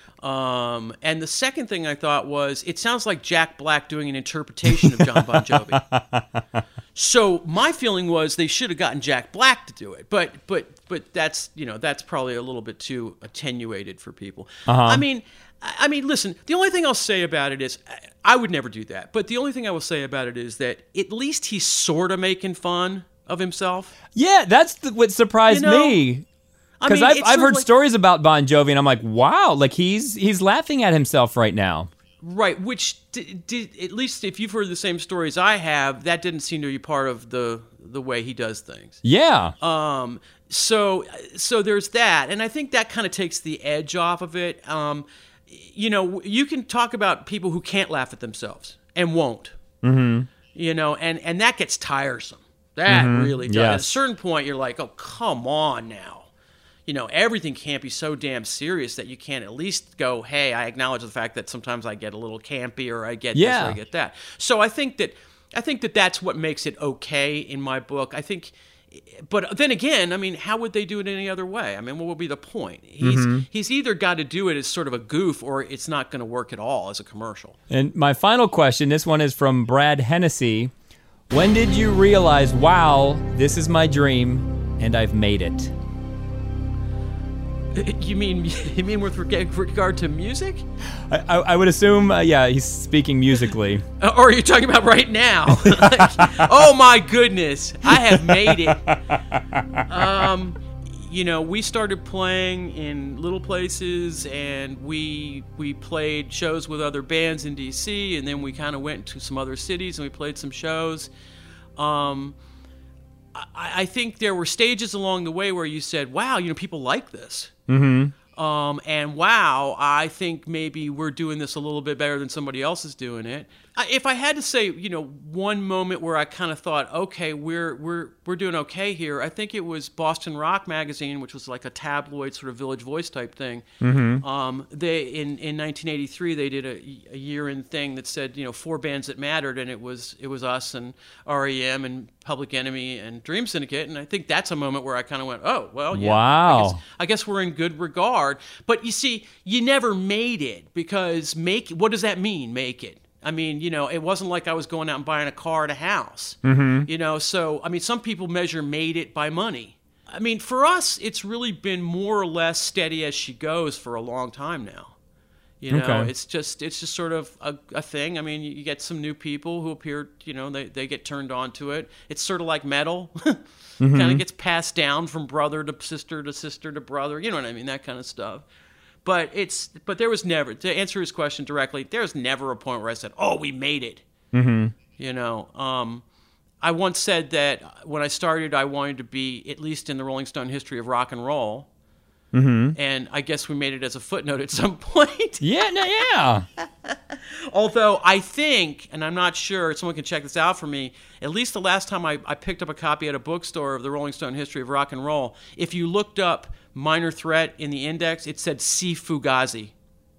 Um, and the second thing I thought was, it sounds like Jack Black doing an interpretation of John Bon Jovi. So my feeling was they should have gotten Jack Black to do it, but but but that's you know that's probably a little bit too attenuated for people. Uh-huh. I mean, I I mean, listen. The only thing I'll say about it is I- I would never do that. But the only thing I will say about it is that at least he's sort of making fun of himself. Yeah, that's the, what surprised You know, me. I Because mean, I've, it's I've sort of heard like- stories about Bon Jovi, and I'm like, wow, like he's he's laughing at himself right now. Right, which did, did at least if you've heard the same stories I have, that didn't seem to be part of the the way he does things. Yeah. Um, so so there's that, and I think that kind of takes the edge off of it. Um, you know, you can talk about people who can't laugh at themselves and won't. Mm-hmm. You know, and and that gets tiresome. That really does. At a Yes. certain point, you're like, oh, come on now. You know, everything can't be so damn serious that you can't at least go, hey, I acknowledge the fact that sometimes I get a little campy or I get this Yeah. or I get that. So I think that I think that that's what makes it okay in my book. I think, but then again, I mean, how would they do it any other way? I mean, what would be the point? He's he's either got to do it as sort of a goof or it's not going to work at all as a commercial. And my final question, this one is from Brad Hennessy. When did you realize, wow, this is my dream and I've made it? You mean you mean with reg- regard to music, I, I, I would assume, uh, yeah, he's speaking musically. Uh, or are you talking about right now? Like, oh my goodness, I have made it. Um, you know, we started playing in little places, and we we played shows with other bands in D C, and then we kind of went to some other cities and we played some shows. Um, I, I think there were stages along the way where you said, "Wow, you know, people like this." Mm-hmm. Um, and wow, I think maybe we're doing this a little bit better than somebody else is doing it. I, if I had to say, you know, one moment where I kind of thought, okay, we're we're we're doing okay here, I think it was Boston Rock Magazine, which was like a tabloid sort of Village Voice type thing. Mm-hmm. Um, they in, in nineteen eighty-three they did a, a year-end thing that said, you know, four bands that mattered, and it was it was us and R E M and Public Enemy and Dream Syndicate, and I think that's a moment where I kind of went, oh, well, yeah, Wow. I guess, I guess we're in good regard. But you see, you never made it because make what does that mean? Make it. I mean, you know, it wasn't like I was going out and buying a car and a house. Mm-hmm. You know, so I mean, some people measure made it by money. I mean, for us, it's really been more or less steady as she goes for a long time now. You know, Okay. it's just it's just sort of a, a thing. I mean, you, you get some new people who appear, you know, they, they get turned on to it. It's sort of like metal. Mm-hmm. Kind of gets passed down from brother to sister to sister to brother. You know what I mean? That kind of stuff. But it's but there was never, to answer his question directly, there was never a point where I said, oh, we made it. Mm-hmm. You know, um, I once said that when I started, I wanted to be at least in the Rolling Stone history of rock and roll. Mm-hmm. And I guess we made it as a footnote at some point. Yeah, no, yeah. Although I think, and I'm not sure, someone can check this out for me, at least the last time I, I picked up a copy at a bookstore of the Rolling Stone History of Rock and Roll, if you looked up Minor Threat in the index, it said C. Fugazi.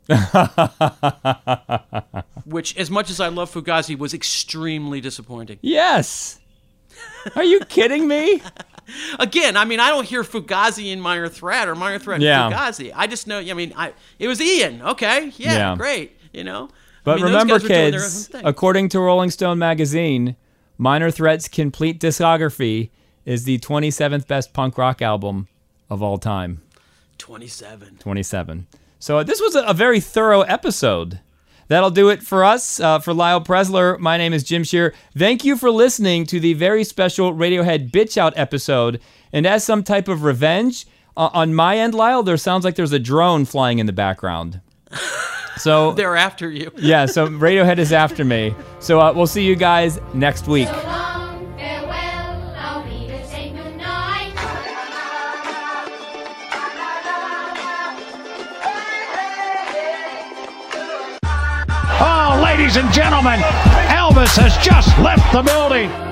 Which, as much as I love Fugazi, was extremely disappointing. Yes. Are you kidding me? Again, I mean, I don't hear Fugazi in Minor Threat or Minor Threat Yeah. in Fugazi. I just know, I mean, I it was Ian. Okay, yeah, Yeah. great, you know. But I mean, those remember, guys were doing their kids, own thing. according to Rolling Stone magazine, Minor Threat's complete discography is the twenty-seventh best punk rock album of all time. twenty-seven. twenty-seven. So this was a, a very thorough episode. That'll do it for us. Uh, for Lyle Presler, my name is Jim Shear. Thank you for listening to the very special Radiohead Bitch Out episode. And as some type of revenge, uh, on my end, Lyle, there sounds like there's a drone flying in the background. So They're after you. yeah, so Radiohead is after me. So uh, we'll see you guys next week. So long, farewell, I'll be to say goodnight. Oh, ladies and gentlemen, Elvis has just left the building.